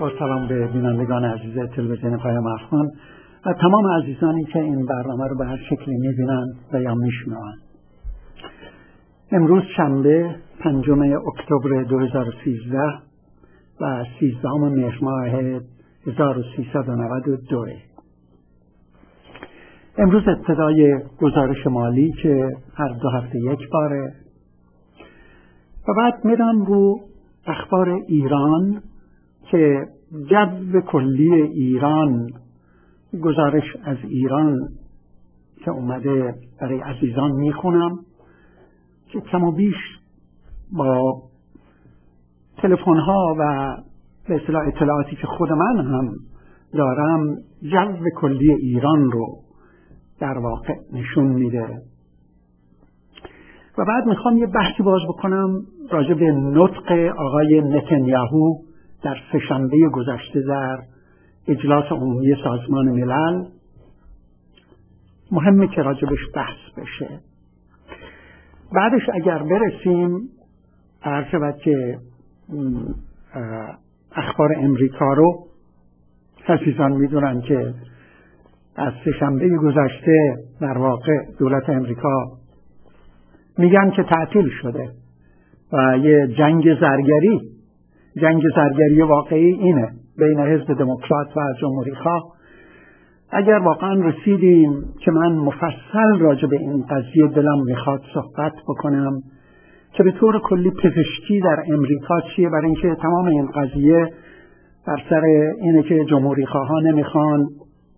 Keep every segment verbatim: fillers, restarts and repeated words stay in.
با سلام به بینندگان عزیز تلویزیون پیام افغان و تمام عزیزانی که این برنامه رو به هر شکلی می‌بینند و یا میشنوند. امروز شنبه پنجم اکتبر دو هزار و سیزده و سیزدهم مهر ماه هزار و سیصد و نود و دو. امروز ابتدای گزارش مالی که هر دو هفته یک باره و بعد میرم رو اخبار ایران که جو کلی ایران، گزارش از ایران که اومده برای عزیزان میخونم که کم و بیش با تلفن ها و به اصطلاح اطلاعاتی که خود من هم دارم جو کلی ایران رو در واقع نشون میده. و بعد میخوام یه بحثی باز بکنم راجع به نطق آقای نتانیاهو در سه‌شنبه گذشته در اجلاس عمومی سازمان ملل. مهمه که راجبش بحث بشه. بعدش اگر برسیم عرض شود که اخبار امریکا رو عزیزان میدونن که از سه‌شنبه گذشته در واقع دولت امریکا میگن که تعطیل شده و یه جنگ زرگری جنگ زرگری واقعی اینه بین حزب دموکرات و جمهوری خواه. اگر واقعا رسیدیم که من مفصل راجع به این قضیه دلم میخواد صحبت بکنم که به طور کلی پزشکی در امریکا چیه، برای اینکه تمام این قضیه بر سر اینه که جمهوری خواها نمیخوان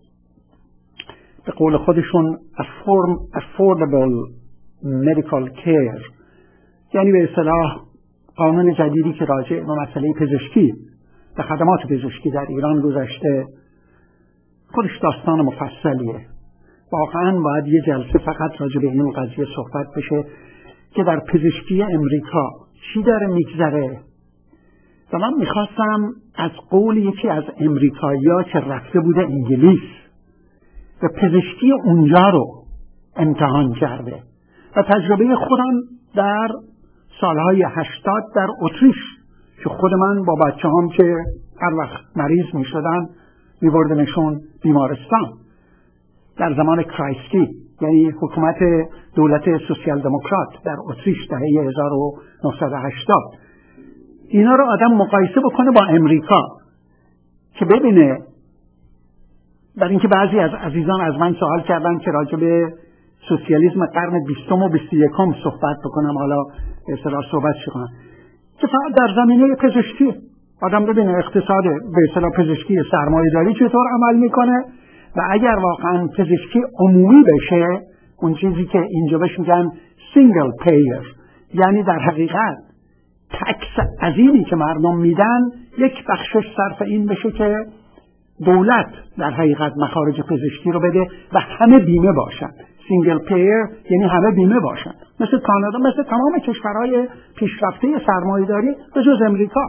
به قول خودشون affordable medical care، یعنی به اصطلاح قانون جدیدی که راجع به مسئله پزشکی و خدمات پزشکی در ایران گذشته، خودش داستان مفصلیه. واقعا باید یه جلسه فقط راجع به این قضیه صحبت بشه که در پزشکی امریکا چی داره میگذره. و من میخواستم از قول یکی از امریکایی‌ها که رفته بوده انگلیس و پزشکی اونجا رو امتحان کرده و تجربه خودم در سالهای هشتاد در اتریش که خود من با بچه هم که هر وقت مریض می شدن می بردنشون بیمارستان در زمان کرایسکی، یعنی حکومت دولت سوسیال دموکرات در اتریش دهه هزار و نهصد و هشتاد. اینا رو آدم مقایسه بکنه با امریکا که ببینه. برای اینکه بعضی از عزیزان از من سوال کردن که راجع به سوسیالیسم قرن بیستم و بیست و یکم صحبت بکنم، حالا به اصطلاح صحبت شکنم که فقط در زمینه پزشکی آدم ببینه اقتصاد به اصطلاح پزشکی سرمایه‌داری چطور عمل میکنه و اگر واقعا پزشکی عمومی بشه، اون چیزی که اینجا بهش میگن سینگل پایر، یعنی در حقیقت تکس عظیمی که مردم میدن یک بخشش صرف این بشه که دولت در حقیقت مخارج پزشکی رو بده و همه بیمه باشن. سینگل پایر یعنی همه بیمه باشن، مثل کانادا، مثل تمام کشورهای پیشرفته سرمایه‌داری به جز امریکا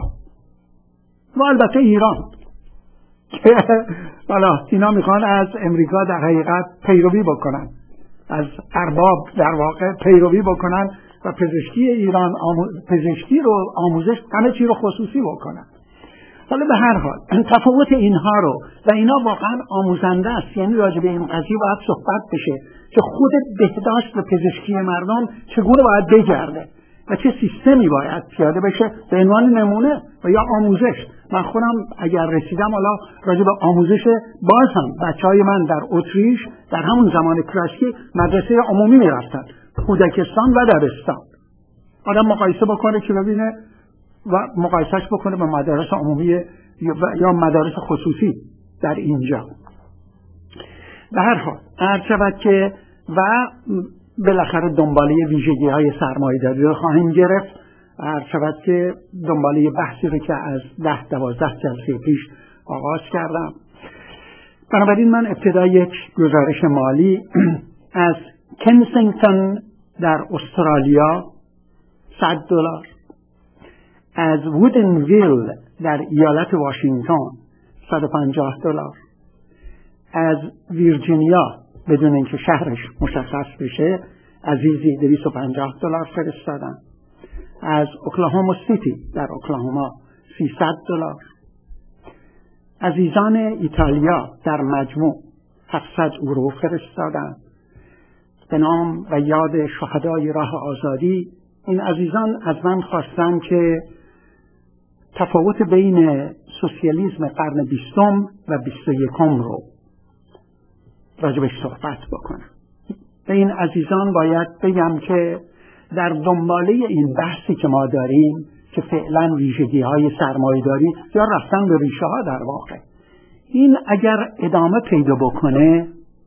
و البته ایران که حالا اینا میخوان از امریکا در حقیقت پیروی بکنن، از ارباب در واقع پیروی بکنن و پزشکی ایران آمو... پزشکی رو آموزش همه چی رو خصوصی بکنن. حالا به هر حال تفاوت اینها رو و اینا واقعا آموزنده است، یعنی راجع به این قضیه باید صحبت بشه که خود بهداشت و پزشکی مردم چگونه باید بگرده و چه سیستمی باید پیاده بشه به عنوان نمونه و یا آموزش. من خودم اگر رسیدم حالا راجع به آموزش، باز هم بچهای من در اتریش در همون زمان کلاسیک مدرسه عمومی میرفتن، کودکستان و دبستان. آدم مقایسه بکنه که ببینه و مقایسهش بکنه با مدارس عمومی یا مدارس خصوصی در اینجا. به هر حال عرض شود که و بالاخره دنباله ویژگی های سرمایه‌داری رو خواهیم گرفت. عرض شود که دنباله بحثی رو که از ده دوازده جلسه پیش آغاز کردم. بنابراین من ابتدا یک گزارش مالی از کنسینگتون در استرالیا صد دلار، از وودنویل در ایالت واشنگتن صد و پنجاه دلار، از ویرجینیا بدون اینکه شهرش مشخص بشه عزیزی دویست و پنجاه دلار فرستادن، از اوکلاهوما سیتی در اوکلاهوما سیصد دلار، عزیزان ایتالیا در مجموع هفتصد یورو فرستادند به نام و یاد شهدای راه آزادی. این عزیزان از من خواستند که تفاوت بین سوسیالیسم قرن بیستم و بیست و یکم رو راجبش صحبت بکنم. به این عزیزان باید بگم که در دنباله این بحثی که ما داریم که فعلا ویژگی های سرمایه داری یا رفتن به ریشه ها در واقع، این اگر ادامه پیدا بکنه،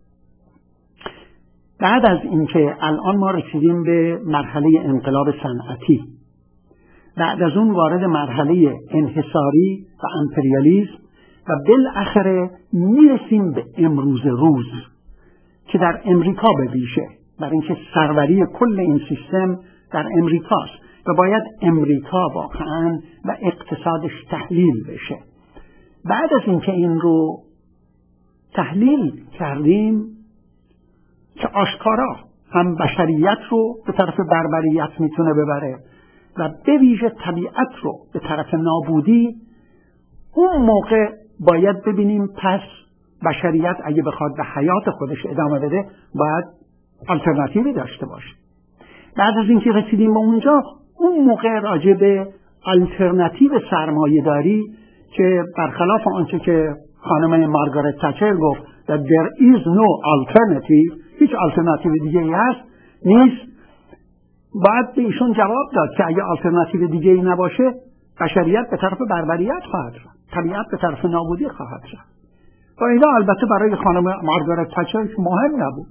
بعد از اینکه الان ما رسیدیم به مرحله انقلاب صنعتی، بعد از اون وارد مرحله انحصاری و امپریالیسم و بالاخره میرسیم به امروز روز که در امریکا به ویژه، برای اینکه سروری کل این سیستم در امریکاست و باید امریکا واقعا و اقتصادش تحلیل بشه. بعد از اینکه این رو تحلیل کردیم که آشکارا هم بشریت رو به طرف بربریت میتونه ببره و به ویژه طبیعت رو به طرف نابودی، اون موقع باید ببینیم پس بشریت اگه بخواد به حیات خودش ادامه بده باید آلترناتیوی داشته باشه. بعد از اینکه رسیدیم به اونجا، اون موقع راجع به آلترناتیو سرمایه داری که برخلاف آنچه که خانم مارگارت تچر گفت that there is no alternative، هیچ آلترناتیو دیگه ای هست نیست، باید به ایشون جواب داد که اگه آلترناتیو دیگه ای نباشه بشریت به طرف بربریت خواهد رفت، طبیعت به طرف نابودی خواهد رفت. و اینا البته برای خانم مارگارت تچر مهم نبود،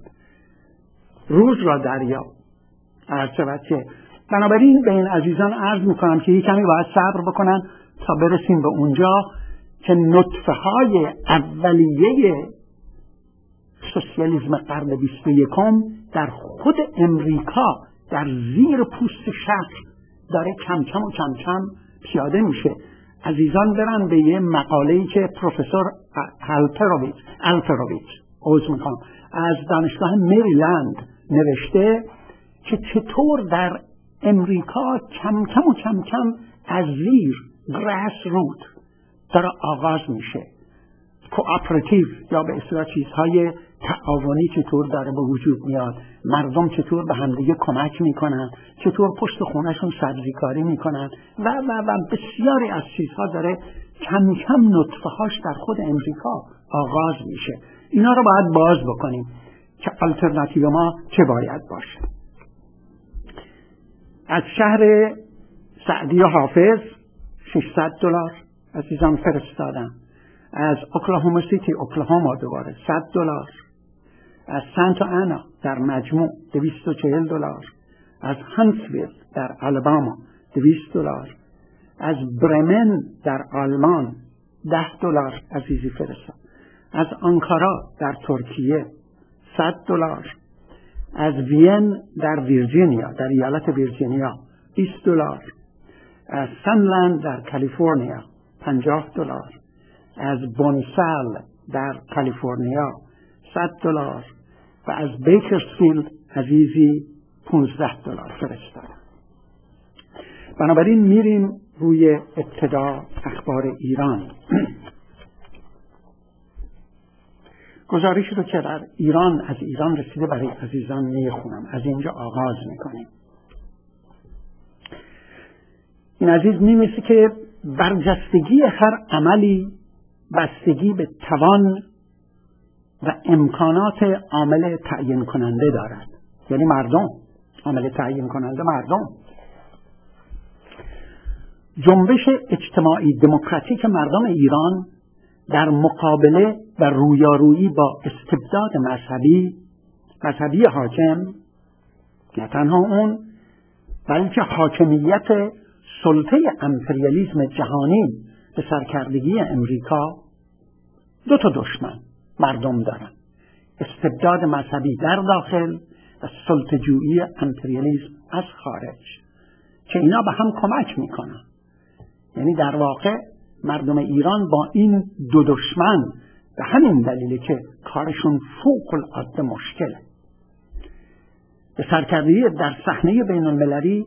روز را دریا ارچه که. بنابراین به این عزیزان عرض میکنم که یک کمی باید صبر بکنن تا برسیم به اونجا که نطفه های اولیه سوسیالیسم قرن بیست و یکم در خود امریکا در زیر پوست شهر داره کم کم و کم کم پیاده میشه. عزیزان برن به یه مقاله‌ای که پروفسور هالپرویچ الپرویچ عوض میکنم از دانشگاه مریلند نوشته که چطور در امریکا کم کم و کم کم از زیر گراس روت داره آغاز میشه، کوآپراتیو یا به اصطلاح چیزهای تعاونی چطور داره به وجود میاد، مردم چطور به همدیگه کمک میکنن، چطور پشت خونهشون سبزیکاری میکنن و و و بسیاری از چیزها داره کم کم نطفه هاش در خود امریکا آغاز میشه. اینا رو باید باز بکنیم که آلترناتیو ما چه باید باشه. از شهر سعدی و حافظ ششصد دلار عزیزان فرستادن، از اوکلاهوما سیتی اوکلاهوما دوباره صد دلار، از سانتا آنا در مجموع دویست و چهل دلار، از هانسویل در آلاباما دویست دلار، از برمن در آلمان ده دلار عزیزی فرستاد، از آنکارا در ترکیه صد دلار، از وین در ویرجینیا در ایالت ویرجینیا بیست دلار، از سانلند در کالیفرنیا پنجاه دلار، از بونسال در کالیفرنیا صد دلار و از بیکرسفیلد عزیزی پانزده دلار فرستادن. بنابراین میریم روی ابتدا اخبار ایران. گزارشی رو که در ایران از ایران رسیده برای عزیزان میخونم، از اینجا آغاز میکنیم. این عزیز میمیسه که برجستگی هر عملی بستگی به توان و امکانات عامل تعیین کننده دارد، یعنی مردم. عامل تعیین کننده مردم. جنبش اجتماعی دموکراتیک مردم ایران در مقابله و رویارویی با استبداد مذهبی مذهبی حاکم، نه تنها اون بلکه حاکمیت سلطه امپریالیسم جهانی به سرکردگی امریکا، دو تا دشمن مردم دارن: استبداد مذهبی در داخل و سلطه‌جویی امپریالیسم از خارج، که اینا به هم کمک میکنن. یعنی در واقع مردم ایران با این دو دشمن به همین دلیله که کارشون فوق العاده مشکله. به سرکردگی در صحنه بین المللی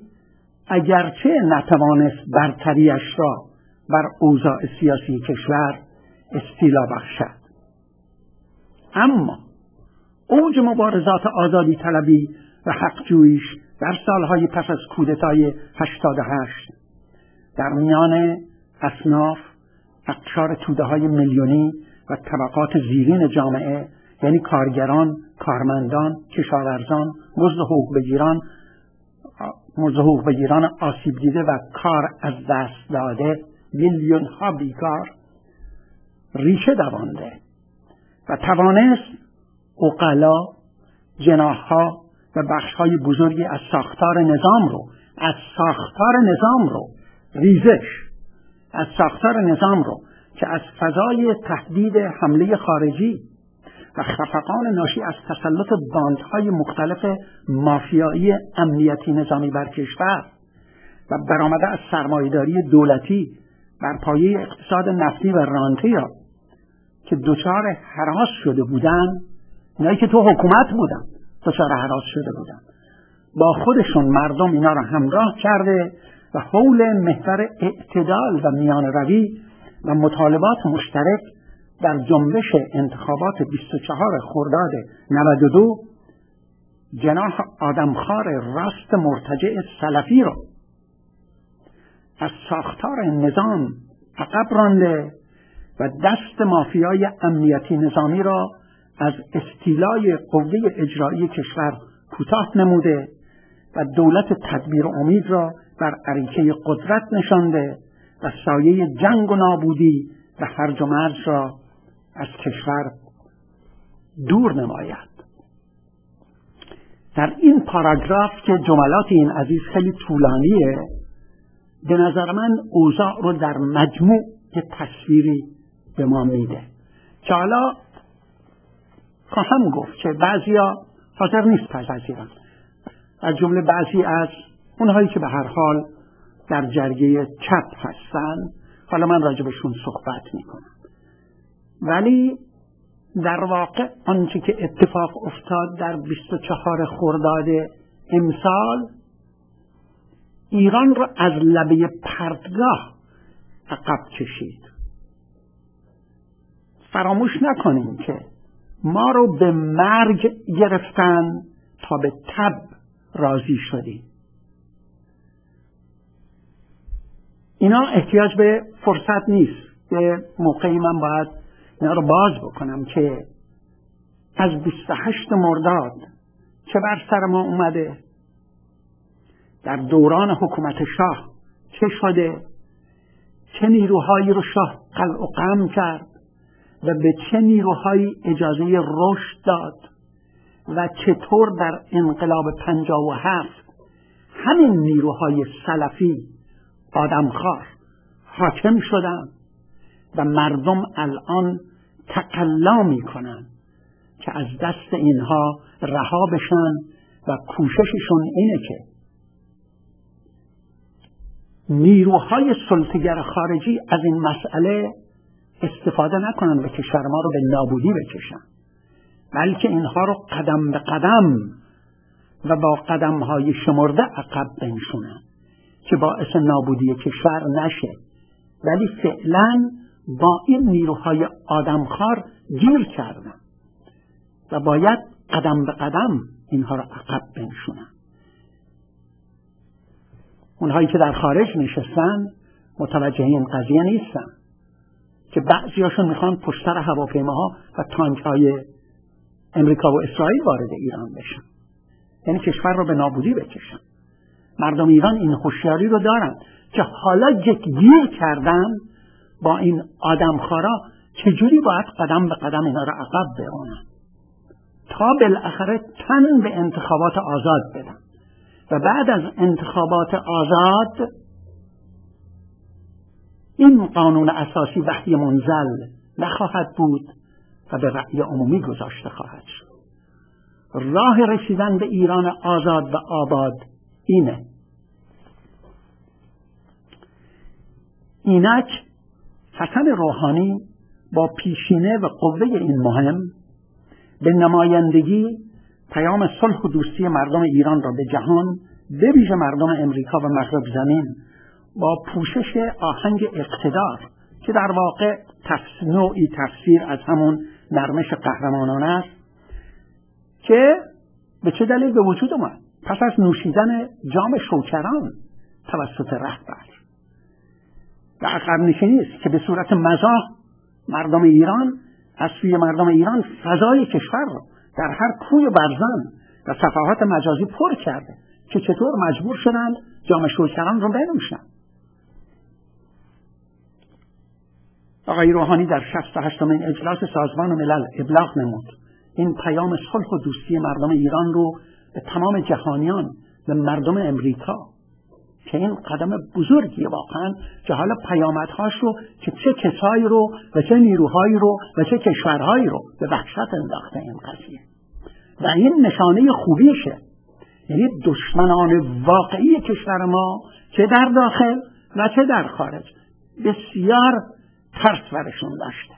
اگرچه نتوانست برتریش را بر اوضاع سیاسی کشور استیلا بخشد. اما اوج مبارزات آزادی طلبی و حقجوییش در سالهای پس از کودتای هشتاد و هشت در میان اصناف، اقشار توده‌های میلیونی و طبقات زیرین جامعه، یعنی کارگران، کارمندان، کشاورزان، مزد حقوق بگیران، مزد حقوق بگیران آسیب دیده و کار از دست داده، میلیون ها بیکار، ریشه دوانده و توانست عقلا، جناح‌ها و بخش‌های بزرگی از ساختار نظام رو از ساختار نظام رو ریزش از ساختار نظام رو که از فضای تهدید حمله خارجی و خفقان ناشی از تسلط باندهای مختلف مافیایی امنیتی نظامی بر کشور و برآمده از سرمایه‌داری دولتی بر پایه اقتصاد نفتی و رانتی را که دچار هراس شده بودن، اینایی که تو حکومت بودن دچار هراس شده بودن، با خودشون مردم اینا را همراه کرده و حول محور اعتدال و میان روی و مطالبات مشترک در جنبش انتخابات بیست و چهار خرداد نود و دو جناح آدمخوار راست مرتجع سلفی را از ساختار نظام عقب رانده و دست مافیای امنیتی نظامی را از استیلای قوه اجرایی کشور کوتاه نموده و دولت تدبیر و امید را بر اریکه قدرت نشانده و سایه جنگ و نابودی و هرج و مرج را از کشور دور نماید. در این پاراگراف که جملات این عزیز خیلی طولانیه، به نظر من اوضاع رو در مجموع یه تصویری به ما میده که حالا خواهم گفت که بعضیا حاضر نیست پذیرن، از جمله بعضی از اونهایی که به هر حال در جرگه چپ هستن، حالا من راجبشون صحبت میکنم. ولی در واقع آنچه که اتفاق افتاد در بیست و چهار خرداد امسال ایران را از لبه پرتگاه عقب کشید. فراموش نکنیم که ما رو به مرگ گرفتن تا به تب راضی شدیم. اینا احتیاج به فرصت نیست. به موقعی من باید اینا رو باز بکنم که از بیست و هشت مرداد چه بر سر ما اومده، در دوران حکومت شاه چه شده، چه نیروهایی رو شاه قلع و قم کرد و به چه نیروهایی اجازه رشد داد و چطور در انقلاب پنجاه و هفت همین نیروهای سلفی آدمخوار حاکم شدن و مردم الان تقلا میکنن که از دست اینها رها بشن و کوشششون اینه که نیروهای سلطه‌گر خارجی از این مسئله استفاده نکنن و کشور ما رو به نابودی بکشن، بلکه اینها رو قدم به قدم و با قدم‌های شمرده عقب بنشونن که باعث نابودی کشور نشه. ولی فعلا با این نیروهای آدمخوار گیر کردن و باید قدم به قدم اینها رو عقب بنشونن. اونهایی که در خارج نشستن متوجه این قضیه نیستن که بعضیاشون میخوان پشتر هواپیماها و تانک‌های امریکا و اسرائیل وارد ایران بشن، یعنی کشور رو به نابودی بکشن. مردم ایران این هوشیاری رو دارن که حالا گیر کردن با این آدمخوارا چجوری باید قدم به قدم اینا رو عقب برونن تا بالاخره تن به انتخابات آزاد بدن و بعد از انتخابات آزاد این قانون اساسی وحی منزل نخواهد بود و به رأی عمومی گذاشته خواهد شد. راه رسیدن به ایران آزاد و آباد اینه. اینک حسن روحانی با پیشینه و قوه این مهم به نمایندگی پیام صلح و دوستی مردم ایران را به جهان، به ویژه مردم امریکا و مغرب زمین، با پوشش آهنگ اقتدار که در واقع تفسیر، نوعی تفسیر از همون نرمش قهرمانانه است که به چه دلیل به وجود اومد؟ پس از نوشیدن جام شوکران توسط رهبر و عقب‌نشینی است که به صورت مزاح مردم ایران از سوی مردم ایران فضای کشور رو در هر کوی و برزن و صفحات مجازی پر کرده که چطور مجبور شدن جام شوکران رو بنوشن. آقای روحانی در شصت و هشتمین اجلاس سازمان ملل ابلاغ نمود این پیام صلح و دوستی مردم ایران رو به تمام جهانیان، به مردم امریکا، که این قدم بزرگیه واقعا، که حالا پیامدهاش رو که چه کسایی رو و چه نیروهایی رو و چه کشورهایی رو به وحشت انداخته این قضیه و این نشانه خوبیشه. یعنی دشمنان واقعی کشور ما چه در داخل و چه در خارج بسیار ترس برشون داشته.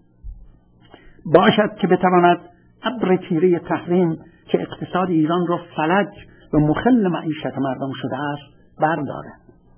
باشد که بتواند ابر تیره تحریم که اقتصاد ایران رو فلج و مخل معیشت مردم شده است برداره.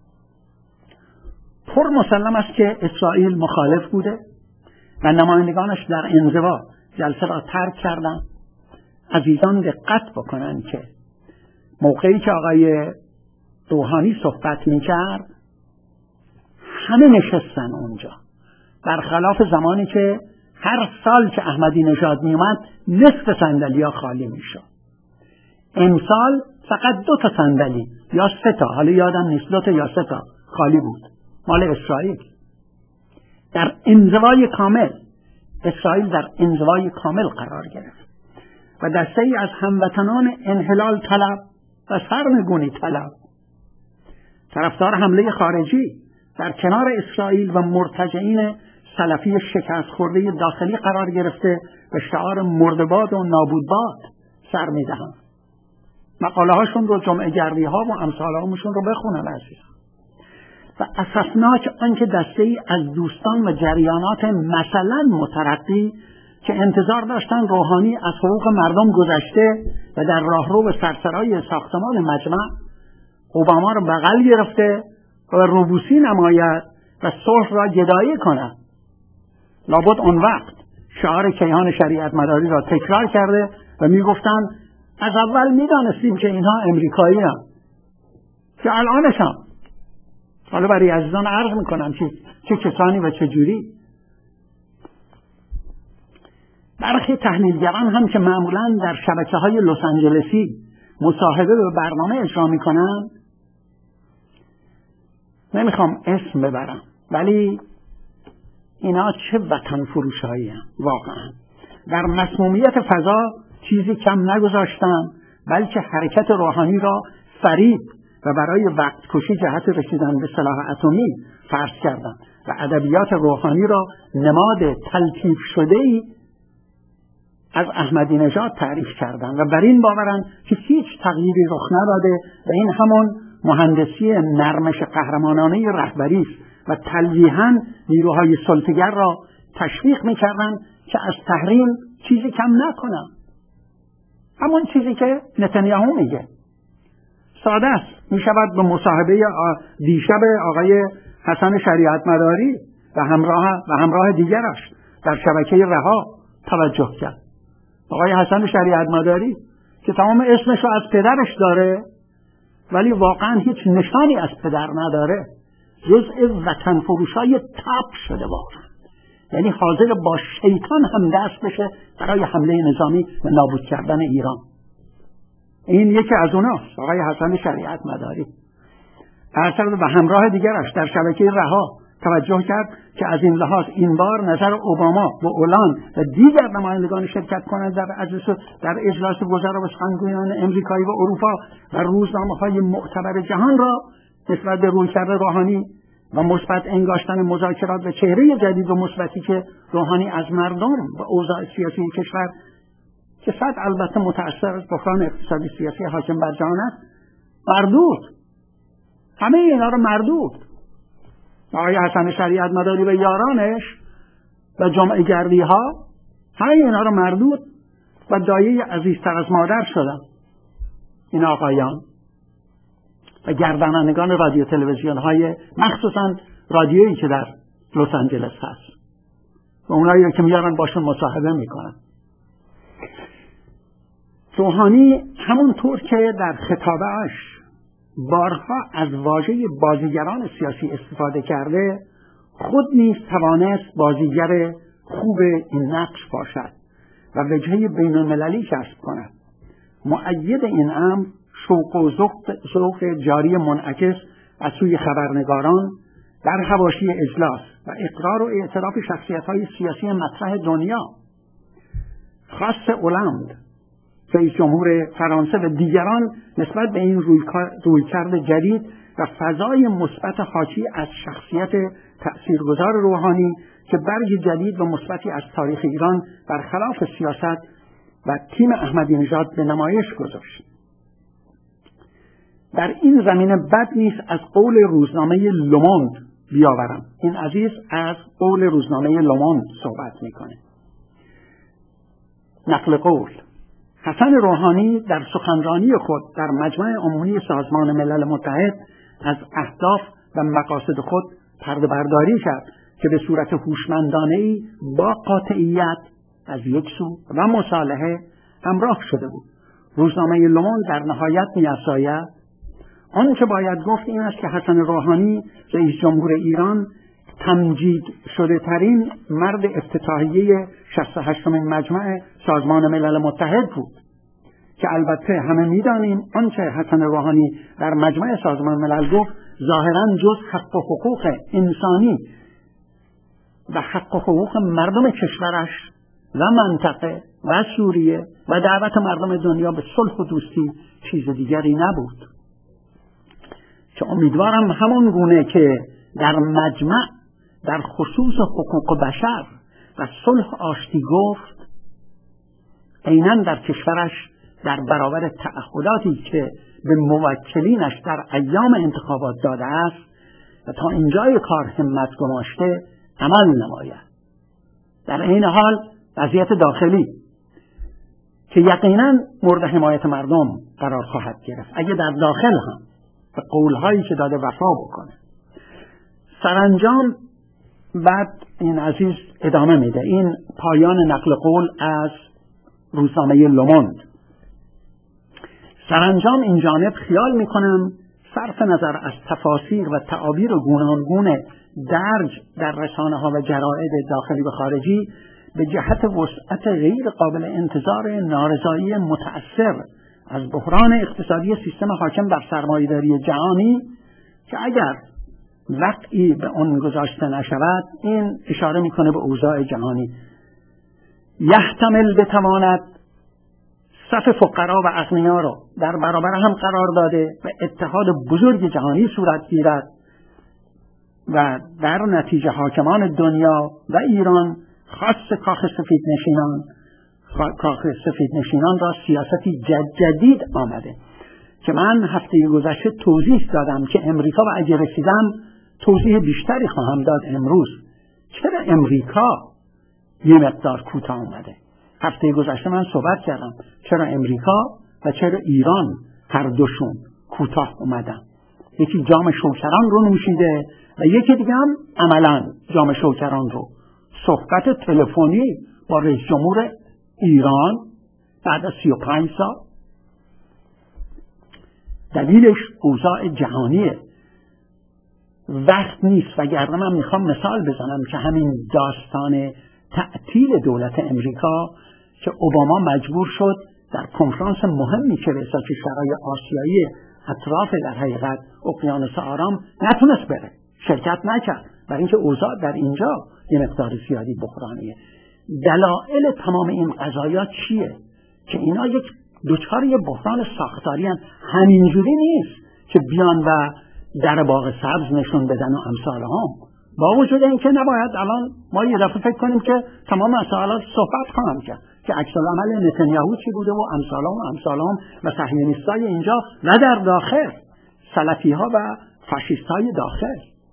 پر مسلم است که اسرائیل مخالف بوده و نمایندگانش در انزوا جلسه را ترک کردند. عزیزان دقت بکنن که موقعی که آقای روحانی صحبت می‌کرد همه نشستن اونجا، برخلاف زمانی که هر سال که احمدی نژاد میومد نصف صندلی‌ها خالی میشد. امسال فقط دو تا صندلی یا سه تا، حالا یادم نیست، دو تا یا سه تا خالی بود، مال اسرائیل. در انزوای کامل، اسرائیل در انزوای کامل قرار گرفت و دسته‌ای از هموطنان انحلال طلب و سرنگونی طلب طرفدار حمله خارجی در کنار اسرائیل و مرتجعین سلفی شکست خورده داخلی قرار گرفته و شعار مردباد و نابودباد سر میدهند. مقاله هاشون رو، جمعه گردی ها و امثال هامشون رو بخونن عزیزان. و اسفناک آنکه دسته‌ای از دوستان و جریانات مثلا مترقی که انتظار داشتن روحانی از حقوق مردم گذشته و در راهرو و سرسرای ساختمان مجمع اوباما رو بغل گرفته و روبوسی نماید و صلح را گدایی کند، لابد اون وقت شعار کیهان شریعت مداری را تکرار کرده و میگفتن از اول میدانستیم که اینها امریکایی هم، که الانش هم. حالا برای عزیزان عرض میکنم چه, چه کسانی و چه جوری. برخی تحلیلگران هم که معمولاً در شبکه های لس آنجلسی مصاحبه به برنامه اجرا میکنن، نمیخوام اسم ببرم، ولی اینا چه وطن فروشایی هم واقعا. در مسمومیت فضا چیزی کم نگذاشتن، بلکه حرکت روحانی را فریب و برای وقت کشی جهت رسیدن به سلاح اتمی فرض کردند و ادبیات روحانی را نماد تلطیف شده‌ای از احمدی نژاد تعریف کردند و بر این باورند که هیچ تغییری رخ نداده و این همون مهندسی نرمش قهرمانانه رهبری است و تلویحاً نیروهای سلطه‌گر را تشویق می‌کردند که از تحریم چیزی کم نکنند. همون چیزی که نتانیاهو میگه ساده است. میشود به مصاحبه دیشب آقای حسن شریعت مداری و همراه و همراه دیگرش در شبکه رها توجه کرد. آقای حسن شریعت مداری که تمام اسمش رو از پدرش داره ولی واقعا هیچ نشانی از پدر نداره، جزء وطن فروشای تب شده واقعا. یعنی حاضر با شیطان هم دست بشه برای حمله نظامی و نابود کردن ایران. این یکی از اوناست، آقای حسن شریعت مداری. اثر و همراه دیگرش در شبکه رها توجه کرد که از این لحاظ این بار نظر اوباما و اولان و دیگر نمایندگان شرکت کنند در اجلاس در اجلاس وزرا و سخنگویان امریکایی و اروپا و روزنامه‌های معتبر جهان را نسبت به رویکرد روحانی و مثبت انگاشتن مذاکرات و چهره جدید و مثبتی که روحانی از مردم و اوضاع سیاسی کشور که صد البته متأثر از بحران اقتصادی سیاسی حاکم بر جهان است مردود. همه اینا رو مردود. آقای حسن شریعت مداری و یارانش و جمعه گردی ها همه اینا رو مردود و دایه عزیزتر از مادر شدن این آقایان و گردانندگان رادیو تلویزیون های مخصوصا رادیویی که در لس آنجلس هست. و اونایی که میارن باشون مصاحبه میکنن. روحانی همونطور که در خطابش بارها از واژه بازیگران سیاسی استفاده کرده، خود نیز توانست بازیگر خوب این نقش باشد و وجهه بین المللی کسب کند. مؤید این امر شوق و ذوق جاری منعکس از سوی خبرنگاران در حواشی اجلاس و اقرار و اعتراف شخصیت‌های سیاسی مطرح دنیا، خاص اولند رئیس جمهور فرانسه و دیگران، نسبت به این رویکرد جدید و فضای مثبت حاکی از شخصیت تأثیرگذار روحانی که برگ جدید و مثبتی از تاریخ ایران برخلاف سیاست و تیم احمدی نژاد به نمایش گذاشت. در این زمینه بد نیست از قول روزنامه لوموند بیاورم. این عزیز از قول روزنامه لوموند صحبت میکنه. نقل قول: حسن روحانی در سخنرانی خود در مجمع عمومی سازمان ملل متحد از اهداف و مقاصد خود پرده برداری کرد که به صورت هوشمندانه‌ای با قاطعیت از یک سو و مصالحه همراه شده بود. روزنامه لوموند در نهایت می‌افزاید: آن که باید گفت این است که حسن روحانی رئیس جمهور ایران تمجید شده ترین مرد افتتاحیه شصت و هشتمین مجمع سازمان ملل متحد بود که البته همه می‌دانیم آنچه حسن روحانی در مجمع سازمان ملل گفت ظاهراً جز حق و حقوق انسانی و حق و حقوق مردم کشورش و منطقه و سوریه و دعوت مردم دنیا به صلح و دوستی چیز دیگری نبود. که امیدوارم همون گونه که در مجمع در خصوص حقوق بشر و صلح آشتی گفت، عیناً در کشورش در برابر تعهداتی که به موکلینش در ایام انتخابات داده است و تا اینجای کار همت گماشته عمل نماید. در این حال وضعیت داخلی که یقیناً مورد حمایت مردم قرار خواهد گرفت اگه در داخل هم به قولهایی که داده وفا بکنه. سرانجام بعد این عزیز ادامه میده. این پایان نقل قول از روزنامه لوموند. سرانجام این جانب خیال میکنم صرف نظر از تفاسیر و تعابیر گوناگون درج در رسانه ها و جرائد داخلی و خارجی به جهت وسعت غیر قابل انتظار نارضایی متأثر از بحران اقتصادی سیستم حاکم بر سرمایه‌داری جهانی که اگر وقعی به آن گذاشته نشود، این اشاره میکنه به اوضاع جهانی، یحتمل بتواند صف فقرا و اغنیا را در برابر هم قرار داده و اتحاد بزرگ جهانی صورت گیرد و در نتیجه حاکمان دنیا و ایران خاص کاخ سفید نشینان کاخ سفید نشینان را سیاستی جد جدید آمده که من هفته گذشته توضیح دادم که امریکا و اگه رسیدم توضیح بیشتری خواهم داد امروز. چرا امریکا یه مقدار کوتاه آمده؟ هفته گذشته من صحبت کردم چرا امریکا و چرا ایران هر دوشون کوتاه اومدن. یکی جام شوکران رو نوشیده و یکی دیگه هم عملاً جام شوکران رو صحبت تلفنی با رئیس جمهور ایران بعد از سی و پنج سال. دلیلش اوضاع جهانیه، وقت نیست. وگرنه من میخوام مثال بزنم که همین داستان تعطیل دولت امریکا که اوباما مجبور شد در کنفرانس مهمی که رئیس کشورهای آسیایی اطراف در حقیقت اقیانوس آرام نتونست بره، شرکت نکرد برای اینکه اوضاع در اینجا یه مقدار زیادی بحرانیه. دلایل تمام این قضایا چیه؟ که اینا یک دوچار یه بحران ساختاری هستند. همینجوری نیست که بیان و در باغ سبز نشون بدن و امثال هم. با وجود اینکه نباید الان ما یه دفعه فکر کنیم که تمام مسائل صحبت خواهم کرد که عکس العمل نتانیاهو چی بوده و امثال هم و امثال هم و صهیونیستای اینجا و در داخل سلفی ها و فاشیست های داخل.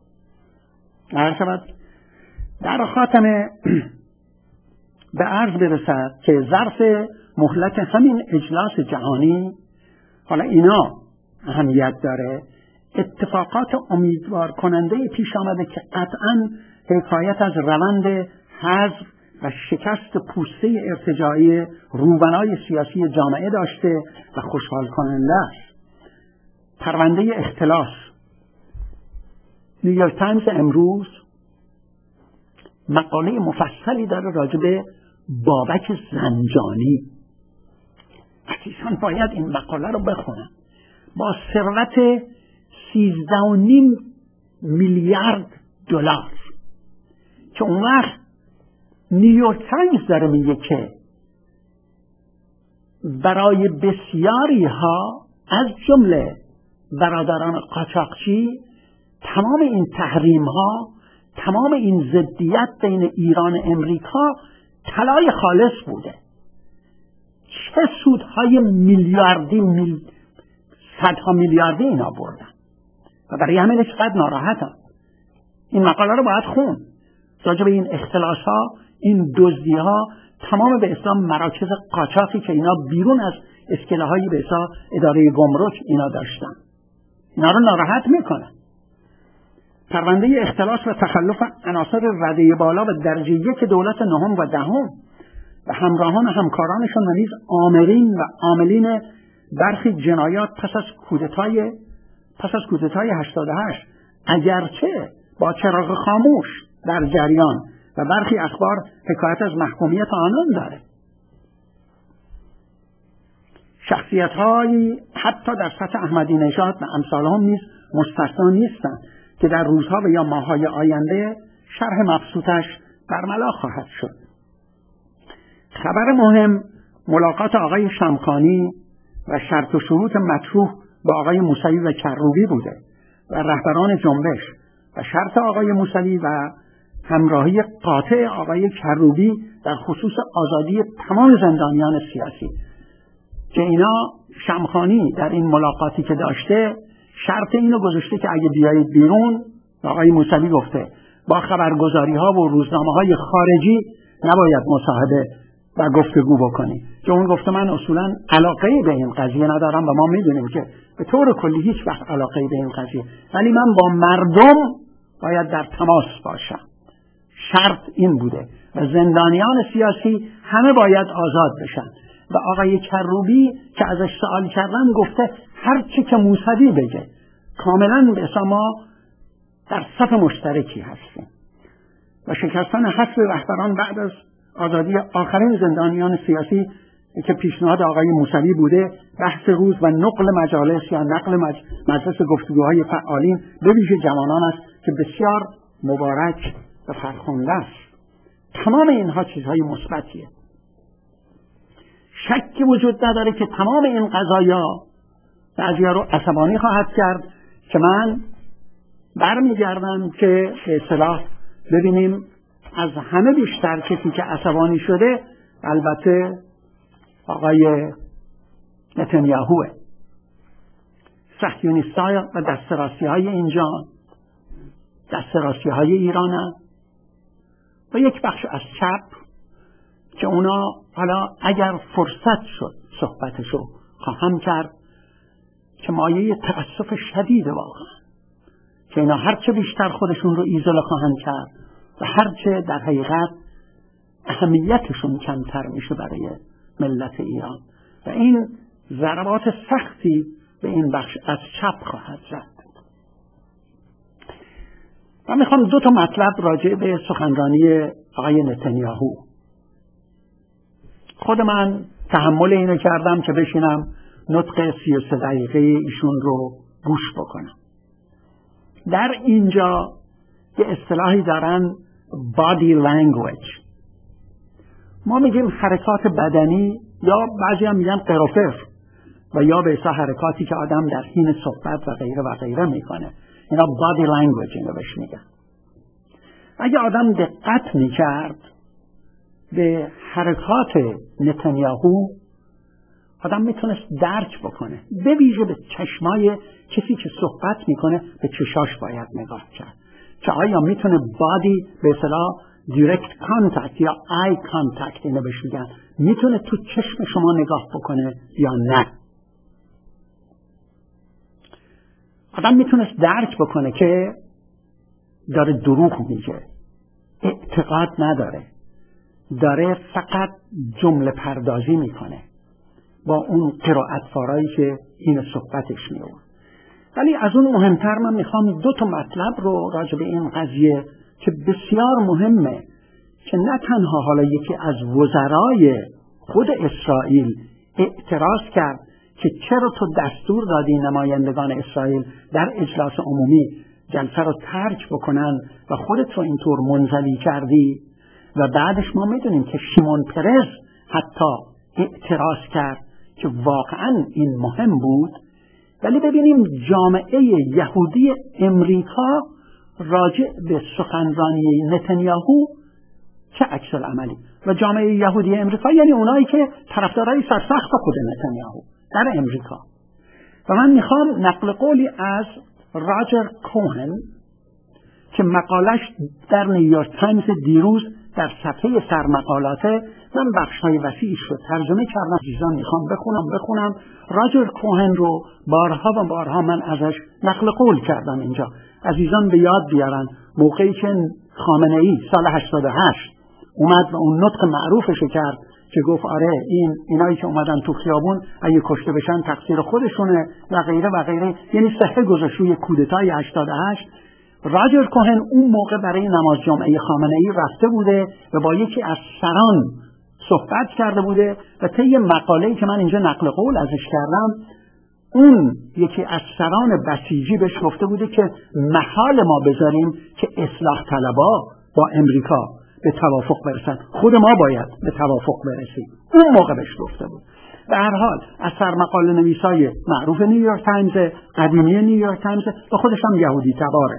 در خاتمه به عرض برسد که ظرف مهلت همین اجلاس جهانی، حالا اینا اهمیت داره، اتفاقات امیدوار کننده پیش آمده که قطعاً حکایت از روند حذف و شکست پوسته ارتجاعی روبنای سیاسی جامعه داشته و خوشحال کننده است. پرونده اختلاس. نیویورک تایمز امروز مقاله مفصلی داره راجع به بابک زنجانی. عزیزان باید این مقاله رو بخونن. با ثروت سیزده و نیم میلیارد دلار که اون وقت نیویورک تایمز داره میگه که برای بسیاری ها از جمله برادران قاچاقچی تمام این تحریم ها، تمام این ضدیت بین ایران و امریکا طلای خالص بوده. چه سودهای میلیاردی میل... صدها میلیاردی اینا بردن و برای همین چقدر ناراحتن. این مقاله رو باید خون راجع به این اختلاس ها، این دزدی ها، تمام به اسلام مراکز قاچاقی که اینا بیرون از اسکله های به اسلام اداره گمرک اینا داشتن، اینا رو ناراحت میکنن. پرونده اختلاس و تخلف عناصر رده بالا و درجه یک دولت نهم و دهم و همراهان و همکارانشون و نیز آمرین و عاملین برخی جنایات پس از کودتای پس از کودتای هشتاد و هشت، اگرچه با چراغ خاموش در جریان و برخی اخبار حکایت از محکومیت آنان داره. شخصیت‌هایی حتی در سطح احمدی نژاد و امثالهم نیز مستثنا نیستند که در روزها و یا ماه‌های آینده شرح مبسوطش برملا خواهد شد. خبر مهم ملاقات آقای شمخانی و شرط و شروط مطروح با آقای موسوی و کروبی بوده و رهبران جنبش و شرط آقای موسوی و همراهی قاطع آقای کروبی در خصوص آزادی تمام زندانیان سیاسی که اینا شمخانی در این ملاقاتی که داشته شرط اینو گذاشته که اگه بیایید بیرون، آقای موسوی گفته با خبرگزاری ها و روزنامه های خارجی نباید مصاحبه و گفتگو بکنی، که اون گفته من اصولا علاقه به این قضیه ندارم و ما میدونیم که به طور کلی هیچ وقت علاقه به این قضیه، ولی من با مردم باید در تماس باشم. شرط این بوده و زندانیان سیاسی همه باید آزاد بشن و آقای کروبی که ازش سوال کردن گفته هر چی که موسوی بگه کاملا به ما در صف مشترکی هستیم. و شکستن حسب رهبران بعد از آزادی آخرین زندانیان سیاسی که پیشنهاد آقای موسوی بوده، بحث روز و نقل مجالس یا نقل مج... مجلس گفتگوهای فعالین به ویژه جوانان است که بسیار مبارک و فرخنده است. تمام اینها چیزهای مثبتیه. شکی وجود نداره که تمام این قضایا بعضیا رو عصبانی خواهد کرد که من برمیگردم که به اصطلاح ببینیم از همه بیشتر کسی که عصبانی شده البته آقای نتانیاهوه. صهیونیست‌ها و دستراسی‌های اینجا دستراسی‌های ایران و یک بخش از چپ که اونا حالا اگر فرصت شد صحبتشو خواهم کرد که مایه تأسف شدید واقعا که اینا هرچه بیشتر خودشون رو ایزوله خواهند کرد و هرچه در حقیقت اهمیتشون کمتر میشه برای ملت ایران و این ضربات سختی به این بخش از چپ خواهد زد. من میخوام دو تا مطلب راجع به سخنرانی آقای نتانیاهو. خود من تحمل اینو کردم که بشینم نطق سی و سه دقیقه ایشون رو گوش بکنم. در اینجا یه اصطلاحی دارن body language. ما میگیم حرکات بدنی یا بعضی هم میگن قرافر و یا به اصطلاح حرکاتی که آدم در حین صحبت و غیره و غیره میکنه. اینا body language اینو بهش میگن. اگه آدم دقت میکرد به حرکات نتانیاهو آدم میتونست درک بکنه، به ویژه به چشمای کسی که صحبت میکنه به چشاش باید نگاه کرد که آیا میتونه بادی به اصطلاح direct contact یا eye contact اینو بهش میگن، میتونه تو چشم شما نگاه بکنه یا نه. آدم میتونست درک بکنه که داره دروغ میگه، اعتقاد نداره، داره فقط جمله پردازی میکنه با اون قرائت‌وارایی که این صحبتش می‌آورد. ولی از اون مهمتر من میخوام دو تا مطلب رو راجع به این قضیه که بسیار مهمه که نه تنها حالا یکی از وزرای خود اسرائیل اعتراض کرد که چرا تو دستور دادی نمایندگان اسرائیل در اجلاس عمومی جلسه رو ترک بکنن و خودت رو اینطور منزوی کردی، و بعدش ما میدونیم که شیمون پرز حتی اعتراض کرد که واقعا این مهم بود. ولی ببینیم جامعه یهودی امریکا راجع به سخنرانی نتانیاهو چه عکس العملی، و جامعه یهودی امریکا یعنی اونایی که طرفدارای سرسخت خود نتانیاهو در امریکا. و من میخوام نقل قولی از راجر کوهن که مقالش در نیویورک تایمز دیروز در صفحه سرمقالاته، من بخش‌های وسیعش رو ترجمه کردم، عزیزان میخوام بخونم بخونم راجر کوهن رو بارها و بارها من ازش نقل قول کردم اینجا. عزیزان به یاد بیارن موقعی که خامنه‌ای سال هشتاد و هشت اومد و اون نطق معروفش کرد که گفت آره این اینایی که اومدن تو خیابون اگه کشته بشن تقصیر خودشونه و غیره و غیره، یعنی صحه گذاشت روی کودتای هشتاد و هشت. راجر کوهن اون موقع برای نماز جمعه خامنه‌ای رفته بوده و با یکی از سران صحبت کرده بوده و طی مقاله‌ای که من اینجا نقل قول ازش کردم، اون یکی از سران بسیجی بهش گفته بوده که محال ما بذاریم که اصلاح طلبا با امریکا به توافق برسن، خود ما باید به توافق برسیم. اون موقع بهش گفته بود. به هر حال از سرمقاله نویسای معروف نیویورک تایمز، قدیمی نیویورک تایمز و خودش هم یهودی تباره.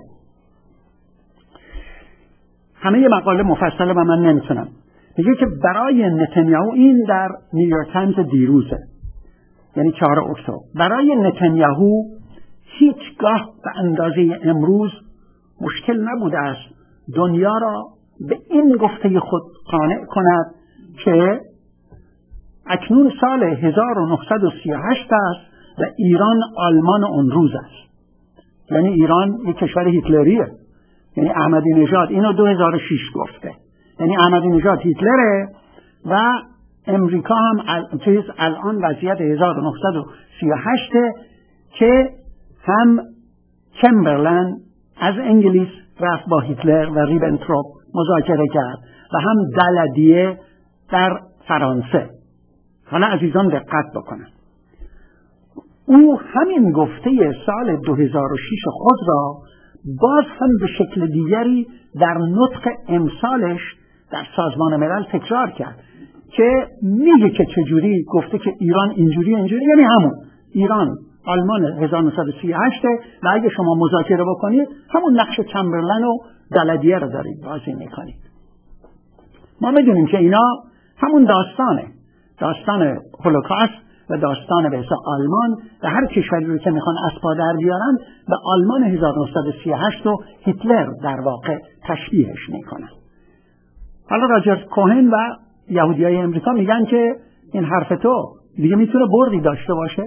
همه ی مقاله مفصله و من نمیتونم. میگه که برای نتانیاهو، این در نیویورک تایمز دیروزه، یعنی چهارم اکتبر، برای نتانیاهو هیچگاه به اندازه امروز مشکل نبوده است دنیا را به این گفته خود قانع کند که اکنون سال هزار و نهصد و سی و هشت است و ایران آلمان اون روز است. یعنی ایران یک کشور هیتلریه، یعنی احمدی نژاد اینو دو هزار و شش گفته، یعنی احمدی نژاد هیتلره و امریکا هم ال... الان وضعیت هزار و نهصد و سی و هشت که هم چمبرلن از انگلیس رفت با هیتلر و ریبنتروپ مذاکره کرد و هم دلدیه در فرانسه. حالا عزیزان دقت بکنن، او همین گفته سال دو هزار و شش خود را باز هم به شکل دیگری در نطق امسالش در سازمان ملل تکرار کرد که میگه که چجوری گفته که ایران اینجوری اینجوری، یعنی همون ایران آلمان هزار و نهصد و سی و هشت و اگه شما مذاکره بکنید همون نقش چمبرلن و دلدیه رو دارید بازی میکنید. ما میدونیم که اینا همون داستانه، داستان هولوکاست و داستان به حساب آلمان و هر کشوری رو که میخوان از پا در بیارن به آلمان هزار و نهصد و سی و هشت و هیتلر در واقع تشبیهش میکنن. حالا راجر کوهن و یهودیای امریکا میگن که این حرف تو دیگه میتونه بردی داشته باشه.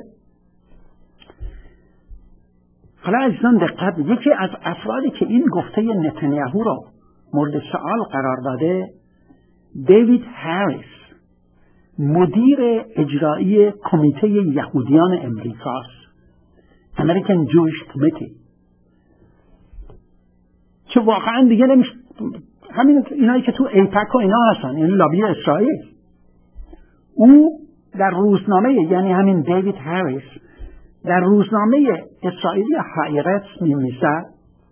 حالا عزیزان دقت، یکی از افرادی که این گفته نتانیاهو رو مورد سوال قرار داده دیوید هریس، مدیر اجرایی کمیته یهودیان امریکاست، American Jewish Committee، که واقعا دیگه نمیشه، همین اینایی که تو ایپک و اینا هستن، این لابی اسرائیل. او در روزنامه، یعنی همین دیوید هریس در روزنامه اسرائیلی هایرتس می‌نویسد